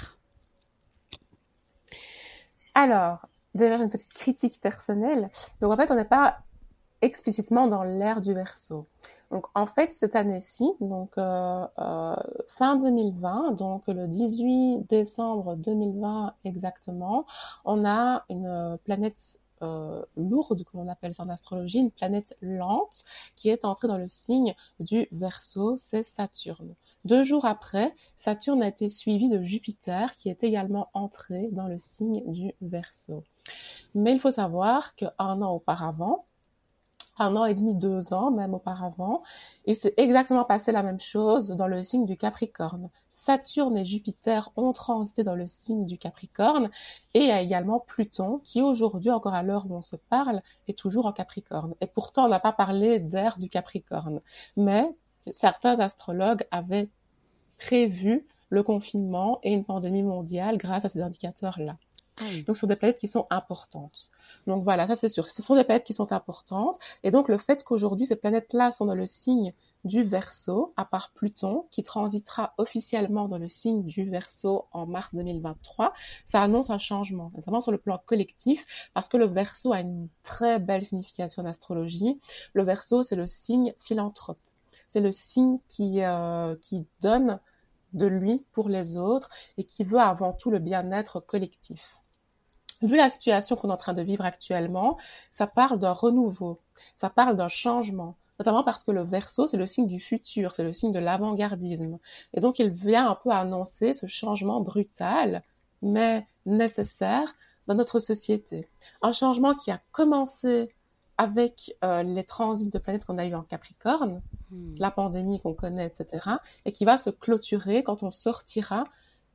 Alors, déjà, j'ai une petite critique personnelle. Donc, en fait, on n'est pas explicitement dans l'ère du Verseau. Donc, en fait, cette année-ci, donc fin 2020, donc le 18 décembre 2020 exactement, on a une planète lourde, comme on appelle ça en astrologie, une planète lente qui est entrée dans le signe du Verseau, c'est Saturne. 2 jours après, Saturne a été suivi de Jupiter qui est également entré dans le signe du Verseau. Mais il faut savoir qu'un an auparavant, 1 an et demi, 2 ans même auparavant, il s'est exactement passé la même chose dans le signe du Capricorne. Saturne et Jupiter ont transité dans le signe du Capricorne et il y a également Pluton qui aujourd'hui, encore à l'heure où on se parle, est toujours en Capricorne. Et pourtant, on n'a pas parlé d'ère du Capricorne. Mais certains astrologues avaient prévu le confinement et une pandémie mondiale grâce à ces indicateurs-là. Donc, ce sont des planètes qui sont importantes. Donc, voilà, ça c'est sûr. Ce sont des planètes qui sont importantes. Et donc, le fait qu'aujourd'hui, ces planètes-là sont dans le signe du Verseau, à part Pluton, qui transitera officiellement dans le signe du Verseau en mars 2023, ça annonce un changement, notamment sur le plan collectif, parce que le Verseau a une très belle signification en astrologie. Le Verseau, c'est le signe philanthrope. C'est le signe qui donne de lui pour les autres et qui veut avant tout le bien-être collectif. Vu la situation qu'on est en train de vivre actuellement, ça parle d'un renouveau, ça parle d'un changement, notamment parce que le Verseau, c'est le signe du futur, c'est le signe de l'avant-gardisme. Et donc, il vient un peu annoncer ce changement brutal, mais nécessaire dans notre société. Un changement qui a commencé avec les transits de planètes qu'on a eu en Capricorne, la pandémie qu'on connaît, etc., et qui va se clôturer quand on sortira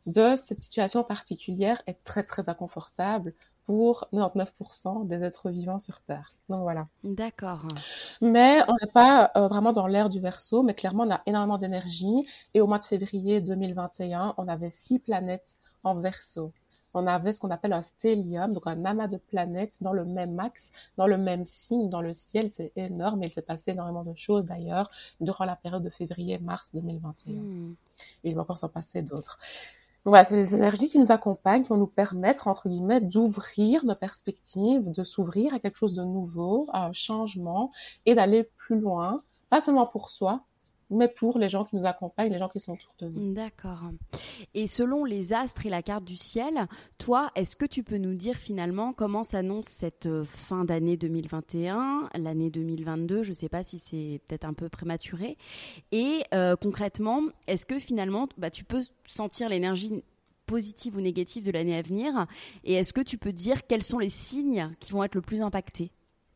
de cette situation particulière est très, très inconfortable pour 99% des êtres vivants sur Terre. Donc voilà. D'accord. Mais on n'est pas vraiment dans l'ère du Verseau, mais clairement, on a énormément d'énergie. Et au mois de février 2021, on avait 6 planètes en Verseau. On avait ce qu'on appelle un stellium, donc un amas de planètes dans le même axe, dans le même signe, dans le ciel. C'est énorme et il s'est passé énormément de choses d'ailleurs durant la période de février-mars 2021. Il va encore s'en passer d'autres. Donc voilà, c'est les énergies qui nous accompagnent, qui vont nous permettre, entre guillemets, d'ouvrir nos perspectives, de s'ouvrir à quelque chose de nouveau, à un changement et d'aller plus loin, pas seulement pour soi, mais pour les gens qui nous accompagnent, les gens qui sont autour de nous. D'accord. Et selon les astres et la carte du ciel, toi, est-ce que tu peux nous dire finalement comment s'annonce cette fin d'année 2021, l'année 2022, je ne sais pas si c'est peut-être un peu prématuré, et concrètement, est-ce que finalement, tu peux sentir l'énergie positive ou négative de l'année à venir, et est-ce que tu peux dire quels sont les signes qui vont être le plus impactés ?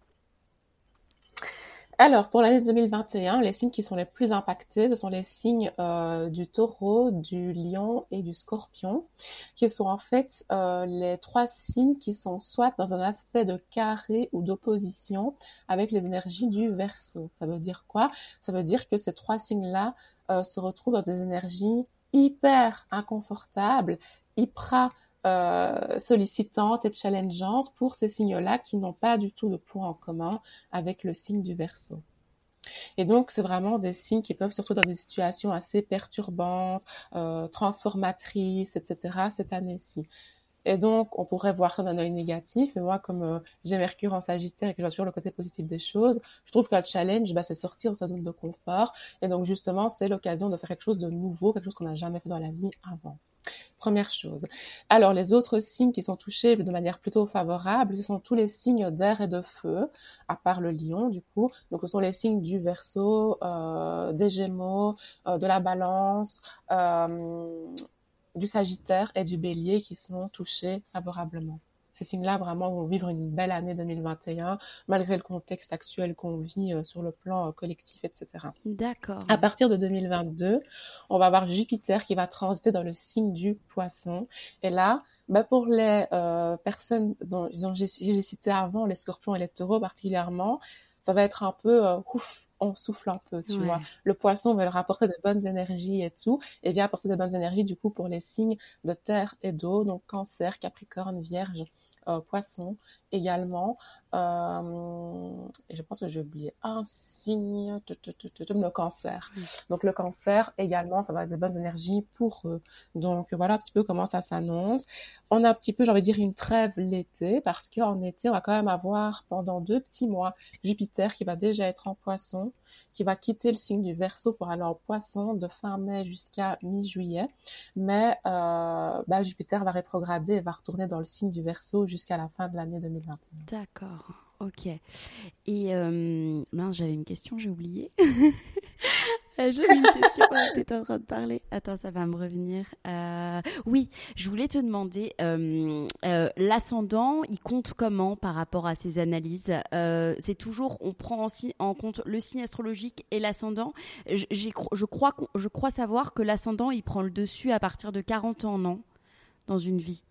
Alors, pour l'année 2021, les signes qui sont les plus impactés, ce sont les signes du taureau, du lion et du scorpion, qui sont en fait les 3 signes qui sont soit dans un aspect de carré ou d'opposition avec les énergies du Verseau. Ça veut dire quoi? Ça veut dire que ces 3 signes-là se retrouvent dans des énergies hyper inconfortables, hyper sollicitantes et challengeantes pour ces signes-là qui n'ont pas du tout de point en commun avec le signe du Verseau. Et donc, c'est vraiment des signes qui peuvent se retrouver dans des situations assez perturbantes, transformatrices, etc. cette année-ci. Et donc, on pourrait voir ça d'un œil négatif. Et moi, comme j'ai Mercure en Sagittaire et que je vois toujours le côté positif des choses, je trouve qu'un challenge, c'est sortir de sa zone de confort. Et donc, justement, c'est l'occasion de faire quelque chose de nouveau, quelque chose qu'on n'a jamais fait dans la vie avant. Première chose. Alors, les autres signes qui sont touchés de manière plutôt favorable, ce sont tous les signes d'air et de feu, à part le lion, du coup. Donc, ce sont les signes du Verseau, des Gémeaux, de la Balance, du Sagittaire et du Bélier qui sont touchés favorablement. Ces signes-là vraiment vont vivre une belle année 2021, malgré le contexte actuel qu'on vit sur le plan collectif, etc. D'accord. À partir de 2022, on va avoir Jupiter qui va transiter dans le signe du Poisson. Et là, pour les personnes dont j'ai cité avant, les Scorpions et les Taureaux particulièrement, ça va être un peu on souffle un peu, tu vois. Le Poisson va leur apporter de bonnes énergies et tout, et vient apporter de bonnes énergies du coup pour les signes de terre et d'eau, donc Cancer, Capricorne, Vierge, Poisson également. Et je pense que j'ai oublié un signe, le Cancer. Donc le Cancer également, ça va être de bonnes énergies pour eux. Donc voilà un petit peu comment ça s'annonce. On a un petit peu, j'ai envie de dire, une trêve l'été, parce qu'en été, on va quand même avoir pendant 2 petits mois Jupiter qui va déjà être en Poisson, qui va quitter le signe du Verseau pour aller en Poisson de fin mai jusqu'à mi-juillet. Mais Jupiter va rétrograder et va retourner dans le signe du Verseau jusqu'à la fin de l'année 2021. D'accord, ok. Et j'avais une question, j'ai oublié. J'avais une question quand tu étais en train de parler. Attends, ça va me revenir. Oui, je voulais te demander, l'ascendant, il compte comment par rapport à ces analyses? C'est toujours, on prend en compte le signe astrologique et l'ascendant. Je crois savoir que l'ascendant, il prend le dessus à partir de 40 ans, non? Dans une vie.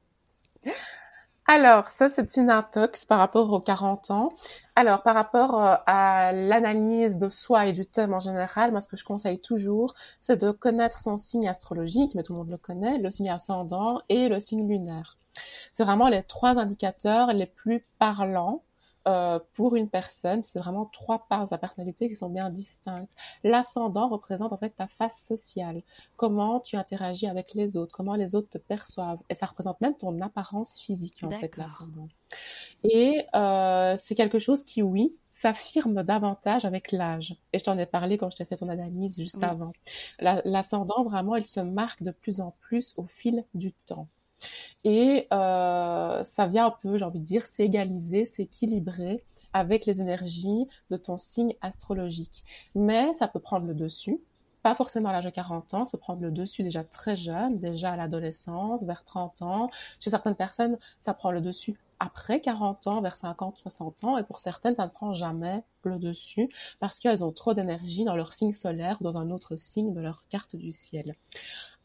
Alors, ça, c'est une intox par rapport aux 40 ans. Alors, par rapport à l'analyse de soi et du thème en général, moi, ce que je conseille toujours, c'est de connaître son signe astrologique, mais tout le monde le connaît, le signe ascendant et le signe lunaire. C'est vraiment les 3 indicateurs les plus parlants pour une personne. C'est vraiment 3 parts de sa personnalité qui sont bien distinctes. L'ascendant représente en fait ta face sociale, comment tu interagis avec les autres, comment les autres te perçoivent, et ça représente même ton apparence physique en fait, l'ascendant. Et c'est quelque chose qui, oui, s'affirme davantage avec l'âge. Et je t'en ai parlé quand je t'ai fait ton analyse juste avant. L'ascendant, vraiment, il se marque de plus en plus au fil du temps. Et ça vient un peu, j'ai envie de dire, s'égaliser, s'équilibrer avec les énergies de ton signe astrologique. Mais ça peut prendre le dessus, pas forcément à l'âge de 40 ans, ça peut prendre le dessus déjà très jeune, déjà à l'adolescence, vers 30 ans. Chez certaines personnes, ça prend le dessus après 40 ans, vers 50, 60 ans, et pour certaines, ça ne prend jamais le dessus parce qu'elles ont trop d'énergie dans leur signe solaire ou dans un autre signe de leur carte du ciel.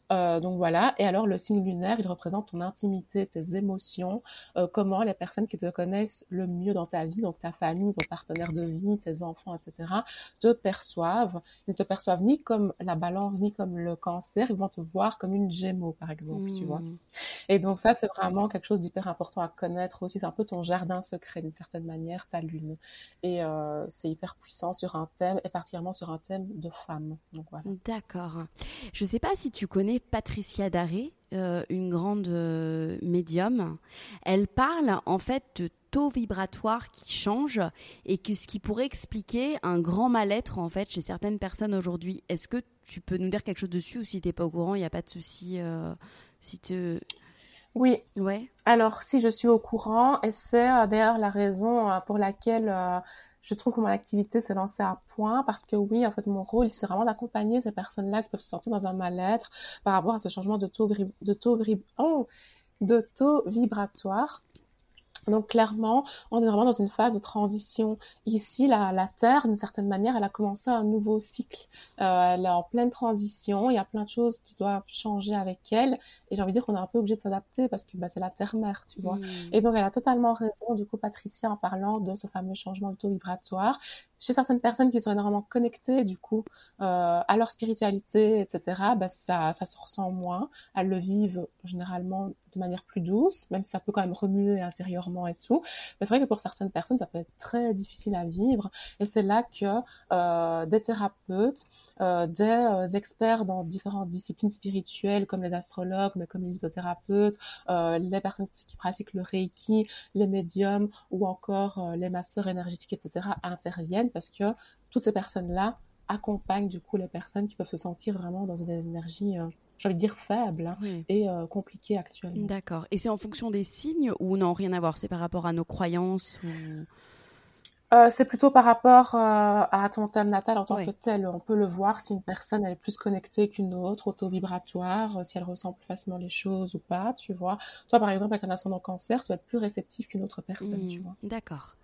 Donc voilà. Et alors le signe lunaire, il représente ton intimité, tes émotions, comment les personnes qui te connaissent le mieux dans ta vie, donc ta famille, ton partenaire de vie, tes enfants, etc., te perçoivent. Ils ne te perçoivent ni comme la balance, ni comme le cancer. Ils vont te voir comme une gémeaux, par exemple, tu vois. Et donc ça, c'est vraiment quelque chose d'hyper important à connaître aussi. C'est un peu ton jardin secret, d'une certaine manière, ta lune. Et c'est hyper puissant sur un thème, et particulièrement sur un thème de femme. Donc voilà. D'accord. Je ne sais pas si tu connais Patricia Daré, une grande médium. Elle parle en fait de taux vibratoire qui change et que ce qui pourrait expliquer un grand mal-être en fait chez certaines personnes aujourd'hui. Est-ce que tu peux nous dire quelque chose dessus ou si tu n'es pas au courant, il n'y a pas de souci si tu... Oui. Ouais. Alors, si je suis au courant, et c'est d'ailleurs la raison pour laquelle je trouve que mon activité s'est lancée à point, parce que oui, en fait, mon rôle, c'est vraiment d'accompagner ces personnes-là qui peuvent se sentir dans un mal-être par rapport à ce changement de taux vibratoire. Donc clairement, on est vraiment dans une phase de transition. Ici, la Terre, d'une certaine manière, elle a commencé un nouveau cycle. Elle est en pleine transition. Il y a plein de choses qui doivent changer avec elle. Et j'ai envie de dire qu'on est un peu obligé de s'adapter parce que c'est la Terre-mère, tu vois. Et donc, elle a totalement raison, du coup, Patricia, en parlant de ce fameux changement de taux vibratoire. Chez certaines personnes qui sont énormément connectées, du coup, à leur spiritualité, etc., ça se ressent moins. Elles le vivent généralement de manière plus douce, même si ça peut quand même remuer intérieurement et tout. Mais c'est vrai que pour certaines personnes, ça peut être très difficile à vivre. Et c'est là que des thérapeutes, des experts dans différentes disciplines spirituelles, comme les astrologues, mais comme les lithothérapeutes, les personnes qui pratiquent le Reiki, les médiums ou encore les masseurs énergétiques, etc., interviennent parce que toutes ces personnes-là accompagnent du coup les personnes qui peuvent se sentir vraiment dans une énergie, j'ai envie de dire faible et compliquée actuellement. D'accord. Et c'est en fonction des signes ou non, rien à voir, c'est par rapport à nos croyances ou... C'est plutôt par rapport à ton thème natal en tant que tel. On peut le voir si une personne elle est plus connectée qu'une autre, auto-vibratoire, si elle ressent plus facilement les choses ou pas, tu vois. Toi, par exemple, avec un ascendant cancer, tu vas être plus réceptif qu'une autre personne, tu vois. D'accord.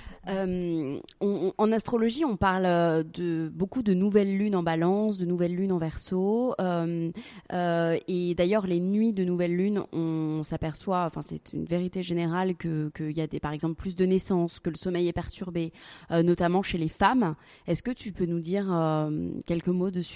En astrologie, on parle beaucoup de nouvelles lunes en Balance, de nouvelles lunes en Verseau, et d'ailleurs les nuits de nouvelles lunes, on s'aperçoit, enfin c'est une vérité générale qu'il y a par exemple plus de naissances, que le sommeil est perturbé, notamment chez les femmes. Est-ce que tu peux nous dire quelques mots dessus ?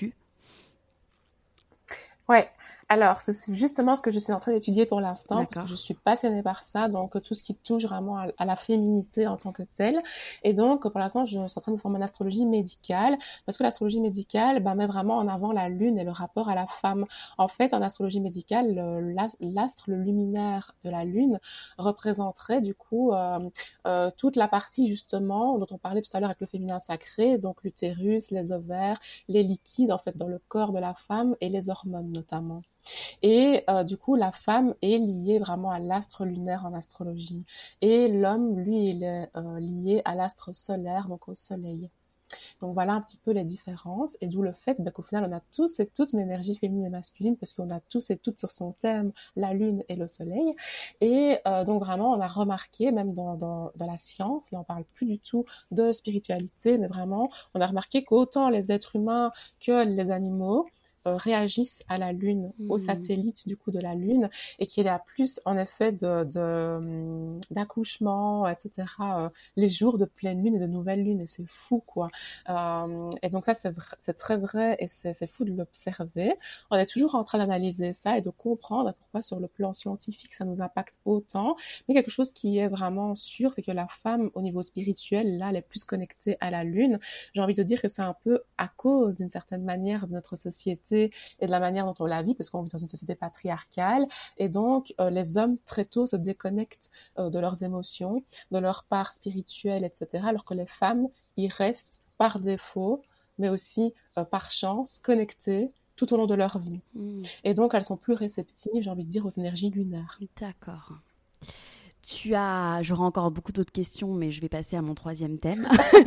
Ouais. Alors, c'est justement ce que je suis en train d'étudier pour l'instant, D'accord. parce que je suis passionnée par ça, donc tout ce qui touche vraiment à la féminité en tant que telle. Et donc, pour l'instant, je suis en train de me former en astrologie médicale, parce que l'astrologie médicale met vraiment en avant la lune et le rapport à la femme. En fait, en astrologie médicale, l'astre, le luminaire de la lune, représenterait du coup toute la partie justement dont on parlait tout à l'heure avec le féminin sacré, donc l'utérus, les ovaires, les liquides en fait dans le corps de la femme et les hormones notamment. Et du coup, la femme est liée vraiment à l'astre lunaire en astrologie. Et l'homme, lui, il est lié à l'astre solaire, donc au soleil. Donc voilà un petit peu les différences. Et d'où le fait qu'au final, on a tous et toutes une énergie féminine et masculine, parce qu'on a tous et toutes sur son thème la lune et le soleil. Et donc vraiment, on a remarqué, même dans la science, là on parle plus du tout de spiritualité, mais vraiment, on a remarqué qu'autant les êtres humains que les animaux réagissent à la Lune, au satellite du coup de la Lune, et qu'il y a plus en effet d'accouchement, etc. Les jours de pleine lune et de nouvelle lune, et c'est fou quoi. Et donc ça c'est très vrai et c'est fou de l'observer. On est toujours en train d'analyser ça et de comprendre pourquoi sur le plan scientifique ça nous impacte autant. Mais quelque chose qui est vraiment sûr, c'est que la femme au niveau spirituel, là, elle est plus connectée à la Lune. J'ai envie de dire que c'est un peu à cause d'une certaine manière de notre société et de la manière dont on la vit, parce qu'on vit dans une société patriarcale, et donc les hommes très tôt se déconnectent de leurs émotions, de leur part spirituelle, etc., alors que les femmes y restent par défaut, mais aussi par chance, connectées tout au long de leur vie. Et donc elles sont plus réceptives, j'ai envie de dire, aux énergies lunaires. D'accord. J'aurai encore beaucoup d'autres questions, mais je vais passer à mon troisième thème.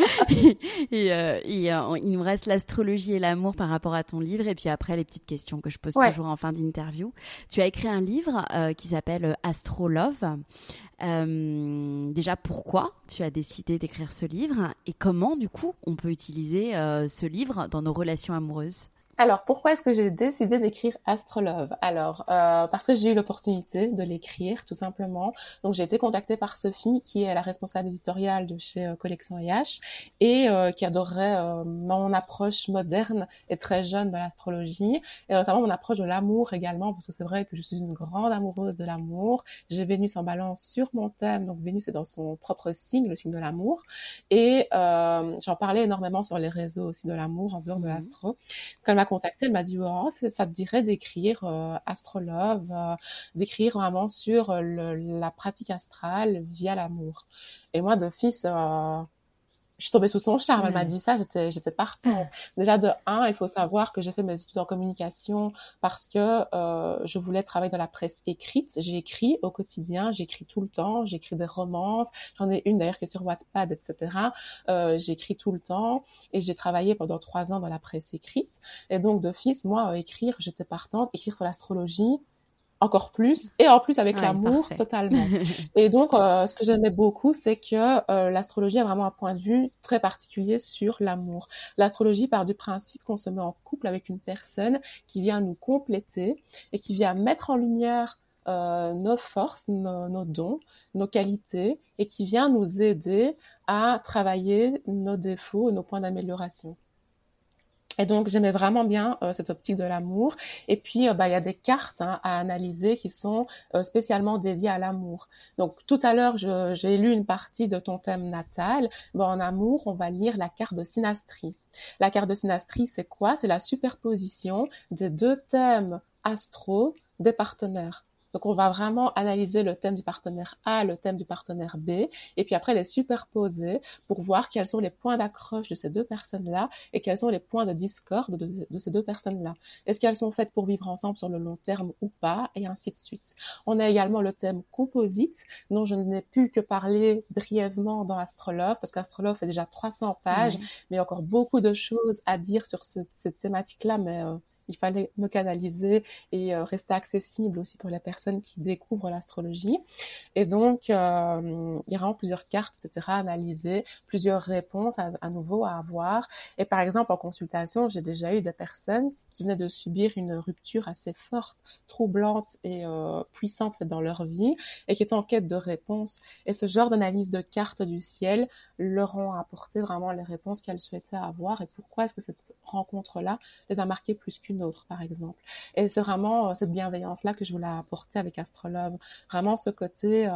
Il nous reste l'astrologie et l'amour par rapport à ton livre, et puis après les petites questions que je pose toujours en fin d'interview. Tu as écrit un livre qui s'appelle Astro Love. Déjà, pourquoi tu as décidé d'écrire ce livre et comment, du coup, on peut utiliser ce livre dans nos relations amoureuses ? Alors, pourquoi est-ce que j'ai décidé d'écrire Astrolove? Alors, parce que j'ai eu l'opportunité de l'écrire, tout simplement. Donc, j'ai été contactée par Sophie, qui est la responsable éditoriale de chez Collection IH, et qui adorait mon approche moderne et très jeune de l'astrologie, et notamment mon approche de l'amour également, parce que c'est vrai que je suis une grande amoureuse de l'amour. J'ai Vénus en Balance sur mon thème, donc Vénus est dans son propre signe, le signe de l'amour, et j'en parlais énormément sur les réseaux aussi de l'amour, en dehors de l'astro. Quand elle m'a contactée, elle m'a dit oh, ça te dirait d'écrire Astrolove, d'écrire vraiment sur la pratique astrale via l'amour. Et moi, d'office, je suis tombée sous son charme. Elle m'a dit ça, j'étais partante. Déjà de un, il faut savoir que j'ai fait mes études en communication parce que je voulais travailler dans la presse écrite. J'écris au quotidien, j'écris tout le temps, j'écris des romances. J'en ai une d'ailleurs qui est sur Wattpad, etc. J'écris tout le temps et j'ai travaillé pendant 3 ans dans la presse écrite. Et donc d'office, moi, écrire, j'étais partante. Écrire sur l'astrologie, encore plus, et en plus avec l'amour, parfait. totalement. Et donc, ce que j'aimais beaucoup, c'est que l'astrologie a vraiment un point de vue très particulier sur l'amour. L'astrologie part du principe qu'on se met en couple avec une personne qui vient nous compléter et qui vient mettre en lumière nos forces, nos dons, nos qualités, et qui vient nous aider à travailler nos défauts et nos points d'amélioration. Et donc, j'aimais vraiment bien cette optique de l'amour. Et puis, il y a des cartes à analyser qui sont spécialement dédiées à l'amour. Donc, tout à l'heure, j'ai lu une partie de ton thème natal. En amour, on va lire la carte de synastrie. La carte de synastrie, c'est quoi? C'est la superposition des 2 thèmes astro des partenaires. Donc, on va vraiment analyser le thème du partenaire A, le thème du partenaire B, et puis après les superposer pour voir quels sont les points d'accroche de ces 2 personnes-là et quels sont les points de discorde de ces 2 personnes-là. Est-ce qu'elles sont faites pour vivre ensemble sur le long terme ou pas, et ainsi de suite. On a également le thème composite, dont je n'ai pu que parler brièvement dans Astrolove, parce qu'Astrolove fait déjà 300 pages, mais il y a encore beaucoup de choses à dire sur cette thématique-là, mais il fallait me canaliser et rester accessible aussi pour les personnes qui découvrent l'astrologie. Et donc, il y a vraiment plusieurs cartes, etc. à analyser, plusieurs réponses à nouveau à avoir. Et par exemple, en consultation, j'ai déjà eu des personnes qui venaient de subir une rupture assez forte, troublante et puissante dans leur vie, et qui étaient en quête de réponses. Et ce genre d'analyse de cartes du ciel leur ont apporté vraiment les réponses qu'elles souhaitaient avoir, et pourquoi est-ce que cette rencontre-là les a marquées plus qu'une autre, par exemple. Et c'est vraiment cette bienveillance-là que je voulais apporter avec Astrolove. Vraiment ce côté,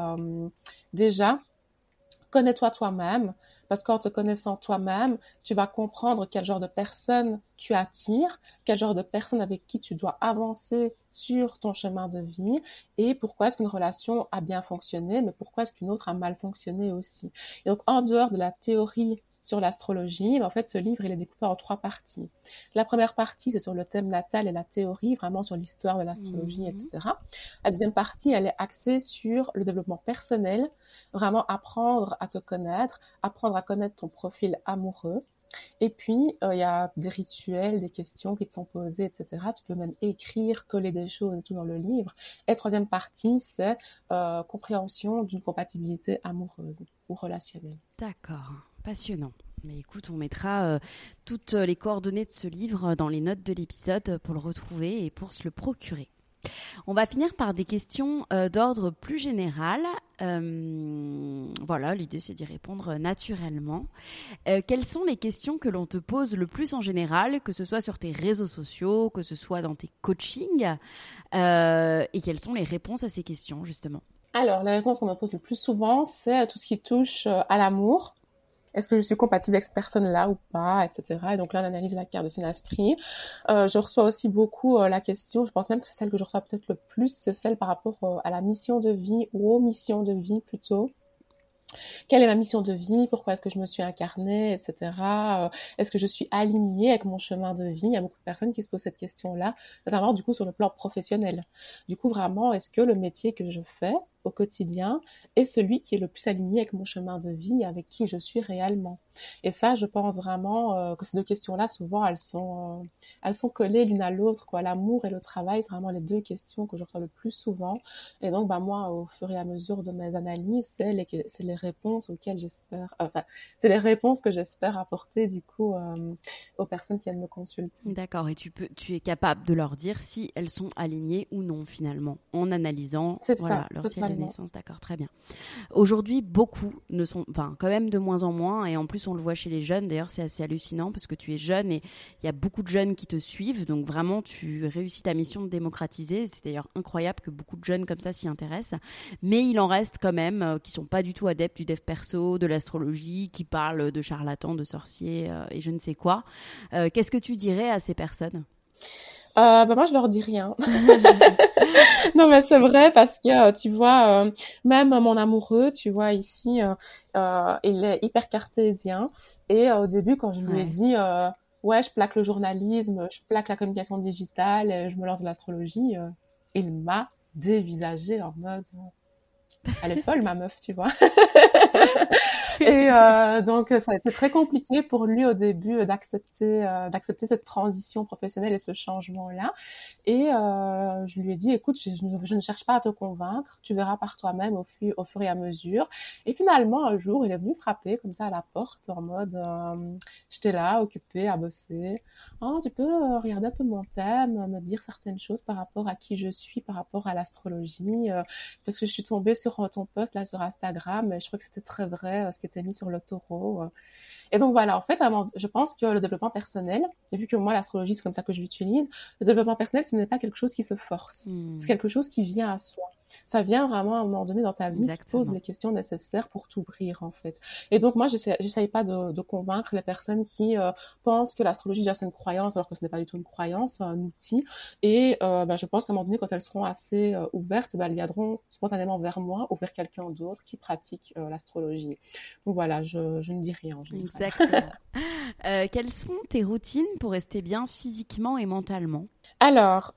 déjà, connais-toi toi-même, parce qu'en te connaissant toi-même, tu vas comprendre quel genre de personne tu attires, quel genre de personne avec qui tu dois avancer sur ton chemin de vie, et pourquoi est-ce qu'une relation a bien fonctionné, mais pourquoi est-ce qu'une autre a mal fonctionné aussi. Et donc, en dehors de la théorie sur l'astrologie, en fait, ce livre, il est découpé en 3 parties. La première partie, c'est sur le thème natal et la théorie, vraiment sur l'histoire de l'astrologie, etc. La deuxième partie, elle est axée sur le développement personnel, vraiment apprendre à te connaître, apprendre à connaître ton profil amoureux. Et puis, il y a des rituels, des questions qui te sont posées, etc. Tu peux même écrire, coller des choses et tout dans le livre. Et troisième partie, c'est compréhension d'une compatibilité amoureuse ou relationnelle. D'accord, passionnant. Mais écoute, on mettra toutes les coordonnées de ce livre dans les notes de l'épisode pour le retrouver et pour se le procurer. On va finir par des questions d'ordre plus général. Voilà, l'idée c'est d'y répondre naturellement. Quelles sont les questions que l'on te pose le plus en général, que ce soit sur tes réseaux sociaux, que ce soit dans tes coachings, et quelles sont les réponses à ces questions justement? Alors, la réponse qu'on me pose le plus souvent, c'est tout ce qui touche à l'amour. Est-ce que je suis compatible avec cette personne-là ou pas, etc. Et donc là, on analyse la carte de synastrie. Je reçois aussi beaucoup la question, je pense même que c'est celle que je reçois peut-être le plus, c'est celle par rapport à la mission de vie ou aux missions de vie plutôt. Quelle est ma mission de vie? Pourquoi est-ce que je me suis incarnée, etc. Est-ce que je suis alignée avec mon chemin de vie? Il y a beaucoup de personnes qui se posent cette question-là, notamment du coup sur le plan professionnel. Du coup, vraiment, est-ce que le métier que je fais au quotidien est celui qui est le plus aligné avec mon chemin de vie, avec qui je suis réellement. Et ça, je pense vraiment que ces deux questions-là, souvent, elles sont collées l'une à l'autre, quoi. L'amour et le travail, c'est vraiment les deux questions que je reçois le plus souvent. Et donc, moi, au fur et à mesure de mes analyses, c'est les réponses auxquelles c'est les réponses que j'espère apporter, du coup, aux personnes qui viennent me consulter. D'accord, et tu es capable de leur dire si elles sont alignées ou non, finalement, en analysant leur ciel de naissance. D'accord, très bien. Aujourd'hui, beaucoup ne sont, quand même de moins en moins, et en plus on le voit chez les jeunes. D'ailleurs, c'est assez hallucinant parce que tu es jeune et il y a beaucoup de jeunes qui te suivent. Donc vraiment, tu réussis ta mission de démocratiser. C'est d'ailleurs incroyable que beaucoup de jeunes comme ça s'y intéressent. Mais il en reste quand même qui sont pas du tout adeptes du dev perso, de l'astrologie, qui parlent de charlatans, de sorciers et je ne sais quoi. Qu'est-ce que tu dirais à ces personnes ? Moi, je leur dis rien. Non, mais c'est vrai parce que, tu vois, même mon amoureux, tu vois, ici, il est hyper cartésien. Et au début, quand je lui ai dit, ouais, je plaque le journalisme, je plaque la communication digitale, je me lance de l'astrologie, il m'a dévisagé en mode, elle est folle, ma meuf, tu vois. Et donc, ça a été très compliqué pour lui au début d'accepter cette transition professionnelle et ce changement-là. Et je lui ai dit, écoute, je ne cherche pas à te convaincre, tu verras par toi-même au fur et à mesure. Et finalement, un jour, il est venu frapper comme ça à la porte en mode, j'étais là, occupée à bosser. Oh, tu peux regarder un peu mon thème, me dire certaines choses par rapport à qui je suis, par rapport à l'astrologie, parce que je suis tombée sur ton post là sur Instagram et je crois que c'était très vrai ce qui était mis sur le taureau. Et donc voilà, en fait, vraiment, je pense que le développement personnel, et vu que moi l'astrologie c'est comme ça que je l'utilise, le développement personnel ce n'est pas quelque chose qui se force, c'est quelque chose qui vient à soi. Ça vient vraiment à un moment donné dans ta vie, qui te pose les questions nécessaires pour t'ouvrir en fait. Et donc moi, j'essaye pas de convaincre les personnes qui pensent que l'astrologie déjà c'est une croyance alors que ce n'est pas du tout une croyance, c'est un outil. Et je pense qu'à un moment donné, quand elles seront assez ouvertes, elles viendront spontanément vers moi ou vers quelqu'un d'autre qui pratique l'astrologie. Donc voilà, je ne dis rien en général. Exactement. Quelles sont tes routines pour rester bien physiquement et mentalement ? Alors,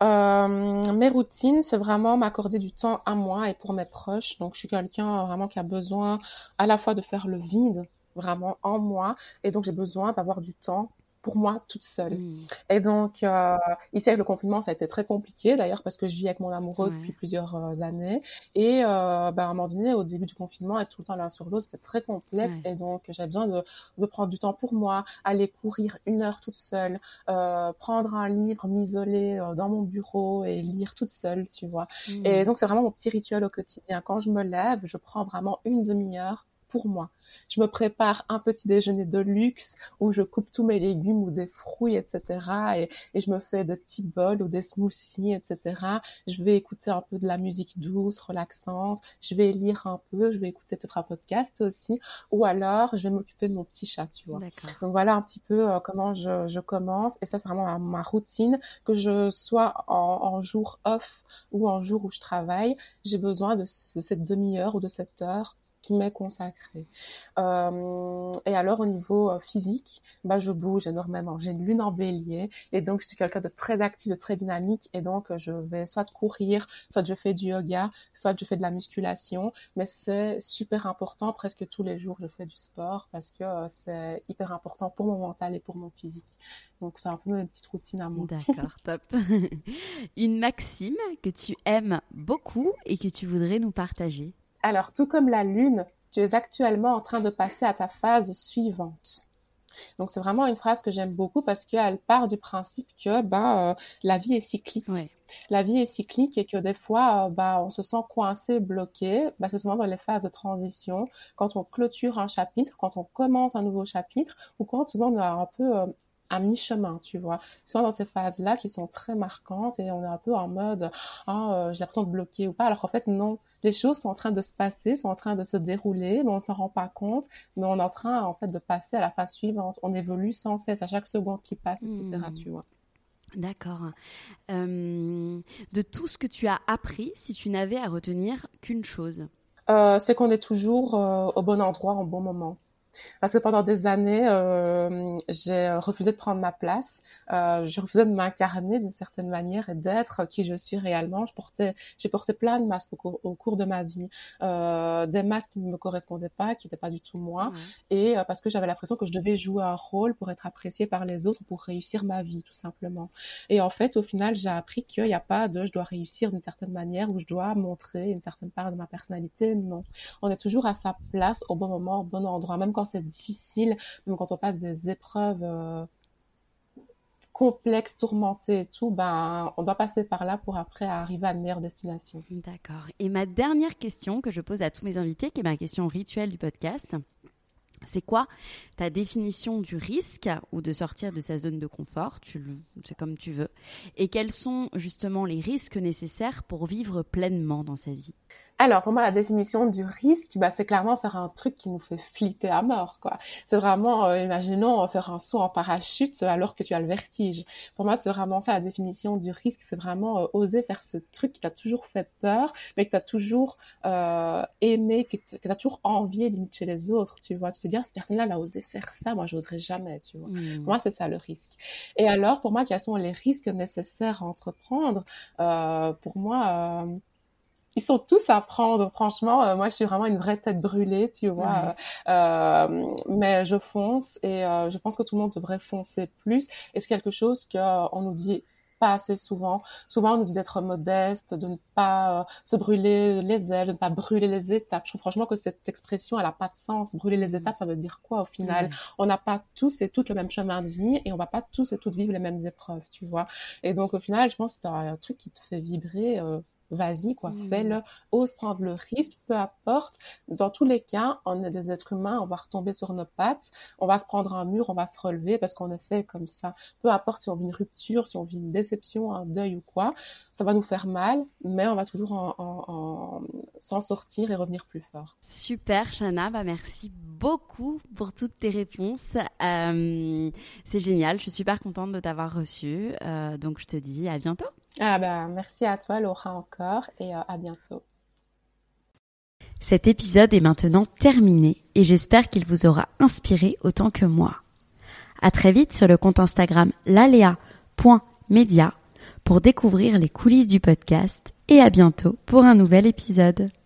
mes routines, c'est vraiment m'accorder du temps à moi et pour mes proches. Donc, je suis quelqu'un vraiment qui a besoin à la fois de faire le vide vraiment en moi et donc j'ai besoin d'avoir du temps pour moi toute seule. Et donc, ici avec le confinement, ça a été très compliqué d'ailleurs parce que je vis avec mon amoureux depuis plusieurs années. Et à un moment donné, au début du confinement, être tout le temps l'un sur l'autre, c'était très complexe. Et donc, j'avais besoin de prendre du temps pour moi, aller courir 1 heure toute seule, prendre un livre, m'isoler dans mon bureau et lire toute seule, tu vois. Et donc, c'est vraiment mon petit rituel au quotidien. Quand je me lève, je prends vraiment 1 demi-heure pour moi. Je me prépare un petit déjeuner de luxe où je coupe tous mes légumes ou des fruits, etc. Et je me fais des petits bols ou des smoothies, etc. Je vais écouter un peu de la musique douce, relaxante. Je vais lire un peu. Je vais écouter peut-être un podcast aussi. Ou alors, je vais m'occuper de mon petit chat, tu vois. D'accord. Donc voilà un petit peu comment je commence. Et ça, c'est vraiment ma routine. Que je sois en jour off ou en jour où je travaille, j'ai besoin de cette demi-heure ou de cette heure qui m'est consacrée. Et alors au niveau physique, je bouge énormément. J'ai une lune en bélier et donc je suis quelqu'un de très actif, de très dynamique et donc je vais soit courir, soit je fais du yoga, soit je fais de la musculation, mais c'est super important, presque tous les jours je fais du sport parce que c'est hyper important pour mon mental et pour mon physique. Donc c'est un peu une petite routine à moi. D'accord, top. Une maxime que tu aimes beaucoup et que tu voudrais nous partager? Alors, tout comme la lune, tu es actuellement en train de passer à ta phase suivante. Donc, c'est vraiment une phrase que j'aime beaucoup parce qu'elle part du principe que la vie est cyclique. Ouais. La vie est cyclique et que des fois, on se sent coincé, bloqué. C'est souvent dans les phases de transition, quand on clôture un chapitre, quand on commence un nouveau chapitre ou quand souvent on a un peu à mi-chemin, tu vois. Soit dans ces phases-là qui sont très marquantes et on est un peu en mode j'ai l'impression de bloquer ou pas, alors qu'en fait non, les choses sont en train de se passer, sont en train de se dérouler, mais on s'en rend pas compte, mais on est en train en fait de passer à la phase suivante. On évolue sans cesse à chaque seconde qui passe, etc. Tu vois. D'accord. De tout ce que tu as appris, si tu n'avais à retenir qu'une chose, c'est qu'on est toujours au bon endroit, au bon moment. Parce que pendant des années, j'ai refusé de prendre ma place. Je refusais de m'incarner d'une certaine manière et d'être qui je suis réellement. J'ai porté plein de masques au cours de ma vie. Des masques qui ne me correspondaient pas, qui n'étaient pas du tout moi. Et parce que j'avais l'impression que je devais jouer un rôle pour être appréciée par les autres, pour réussir ma vie, tout simplement. Et en fait, au final, j'ai appris qu'il n'y a pas de je dois réussir d'une certaine manière ou je dois montrer une certaine part de ma personnalité. Non. On est toujours à sa place, au bon moment, au bon endroit. Même quand c'est difficile, même quand on passe des épreuves complexes, tourmentées et tout, on doit passer par là pour après arriver à une meilleure destination. D'accord. Et ma dernière question que je pose à tous mes invités, qui est ma question rituelle du podcast, c'est quoi ta définition du risque ou de sortir de sa zone de confort, c'est comme tu veux, et quels sont justement les risques nécessaires pour vivre pleinement dans sa vie? Alors, pour moi, la définition du risque, c'est clairement faire un truc qui nous fait flipper à mort, quoi. C'est vraiment, imaginons, faire un saut en parachute alors que tu as le vertige. Pour moi, c'est vraiment ça, la définition du risque. C'est vraiment oser faire ce truc qui t'a toujours fait peur, mais que t'as toujours aimé, que t'as toujours envié limite chez les autres, tu vois. Tu te dis, cette personne-là, elle a osé faire ça, moi, j'oserais jamais, tu vois. Pour moi, c'est ça, le risque. Et alors, pour moi, quels sont les risques nécessaires à entreprendre? Pour moi... ils sont tous à prendre, franchement. Moi, je suis vraiment une vraie tête brûlée, tu vois. Mais je fonce et je pense que tout le monde devrait foncer plus. Et c'est quelque chose qu'on nous dit pas assez souvent. Souvent, on nous dit d'être modeste, de ne pas se brûler les ailes, de ne pas brûler les étapes. Je trouve franchement que cette expression, elle a pas de sens. Brûler les étapes, ça veut dire quoi au final? On n'a pas tous et toutes le même chemin de vie et on va pas tous et toutes vivre les mêmes épreuves, tu vois. Et donc, au final, je pense que c'est un truc qui te fait vibrer. Vas-y, quoi, fais-le, ose prendre le risque, peu importe. Dans tous les cas, on est des êtres humains, on va retomber sur nos pattes, on va se prendre un mur, on va se relever parce qu'on est fait comme ça. Peu importe si on vit une rupture, si on vit une déception, un deuil ou quoi, ça va nous faire mal, mais on va toujours s'en sortir et revenir plus fort. Super, Shana, merci beaucoup pour toutes tes réponses. C'est génial, je suis super contente de t'avoir reçue. Donc, je te dis à bientôt. Merci à toi, Laura, encore, et à bientôt. Cet épisode est maintenant terminé et j'espère qu'il vous aura inspiré autant que moi. À très vite sur le compte Instagram lalea.media pour découvrir les coulisses du podcast et à bientôt pour un nouvel épisode.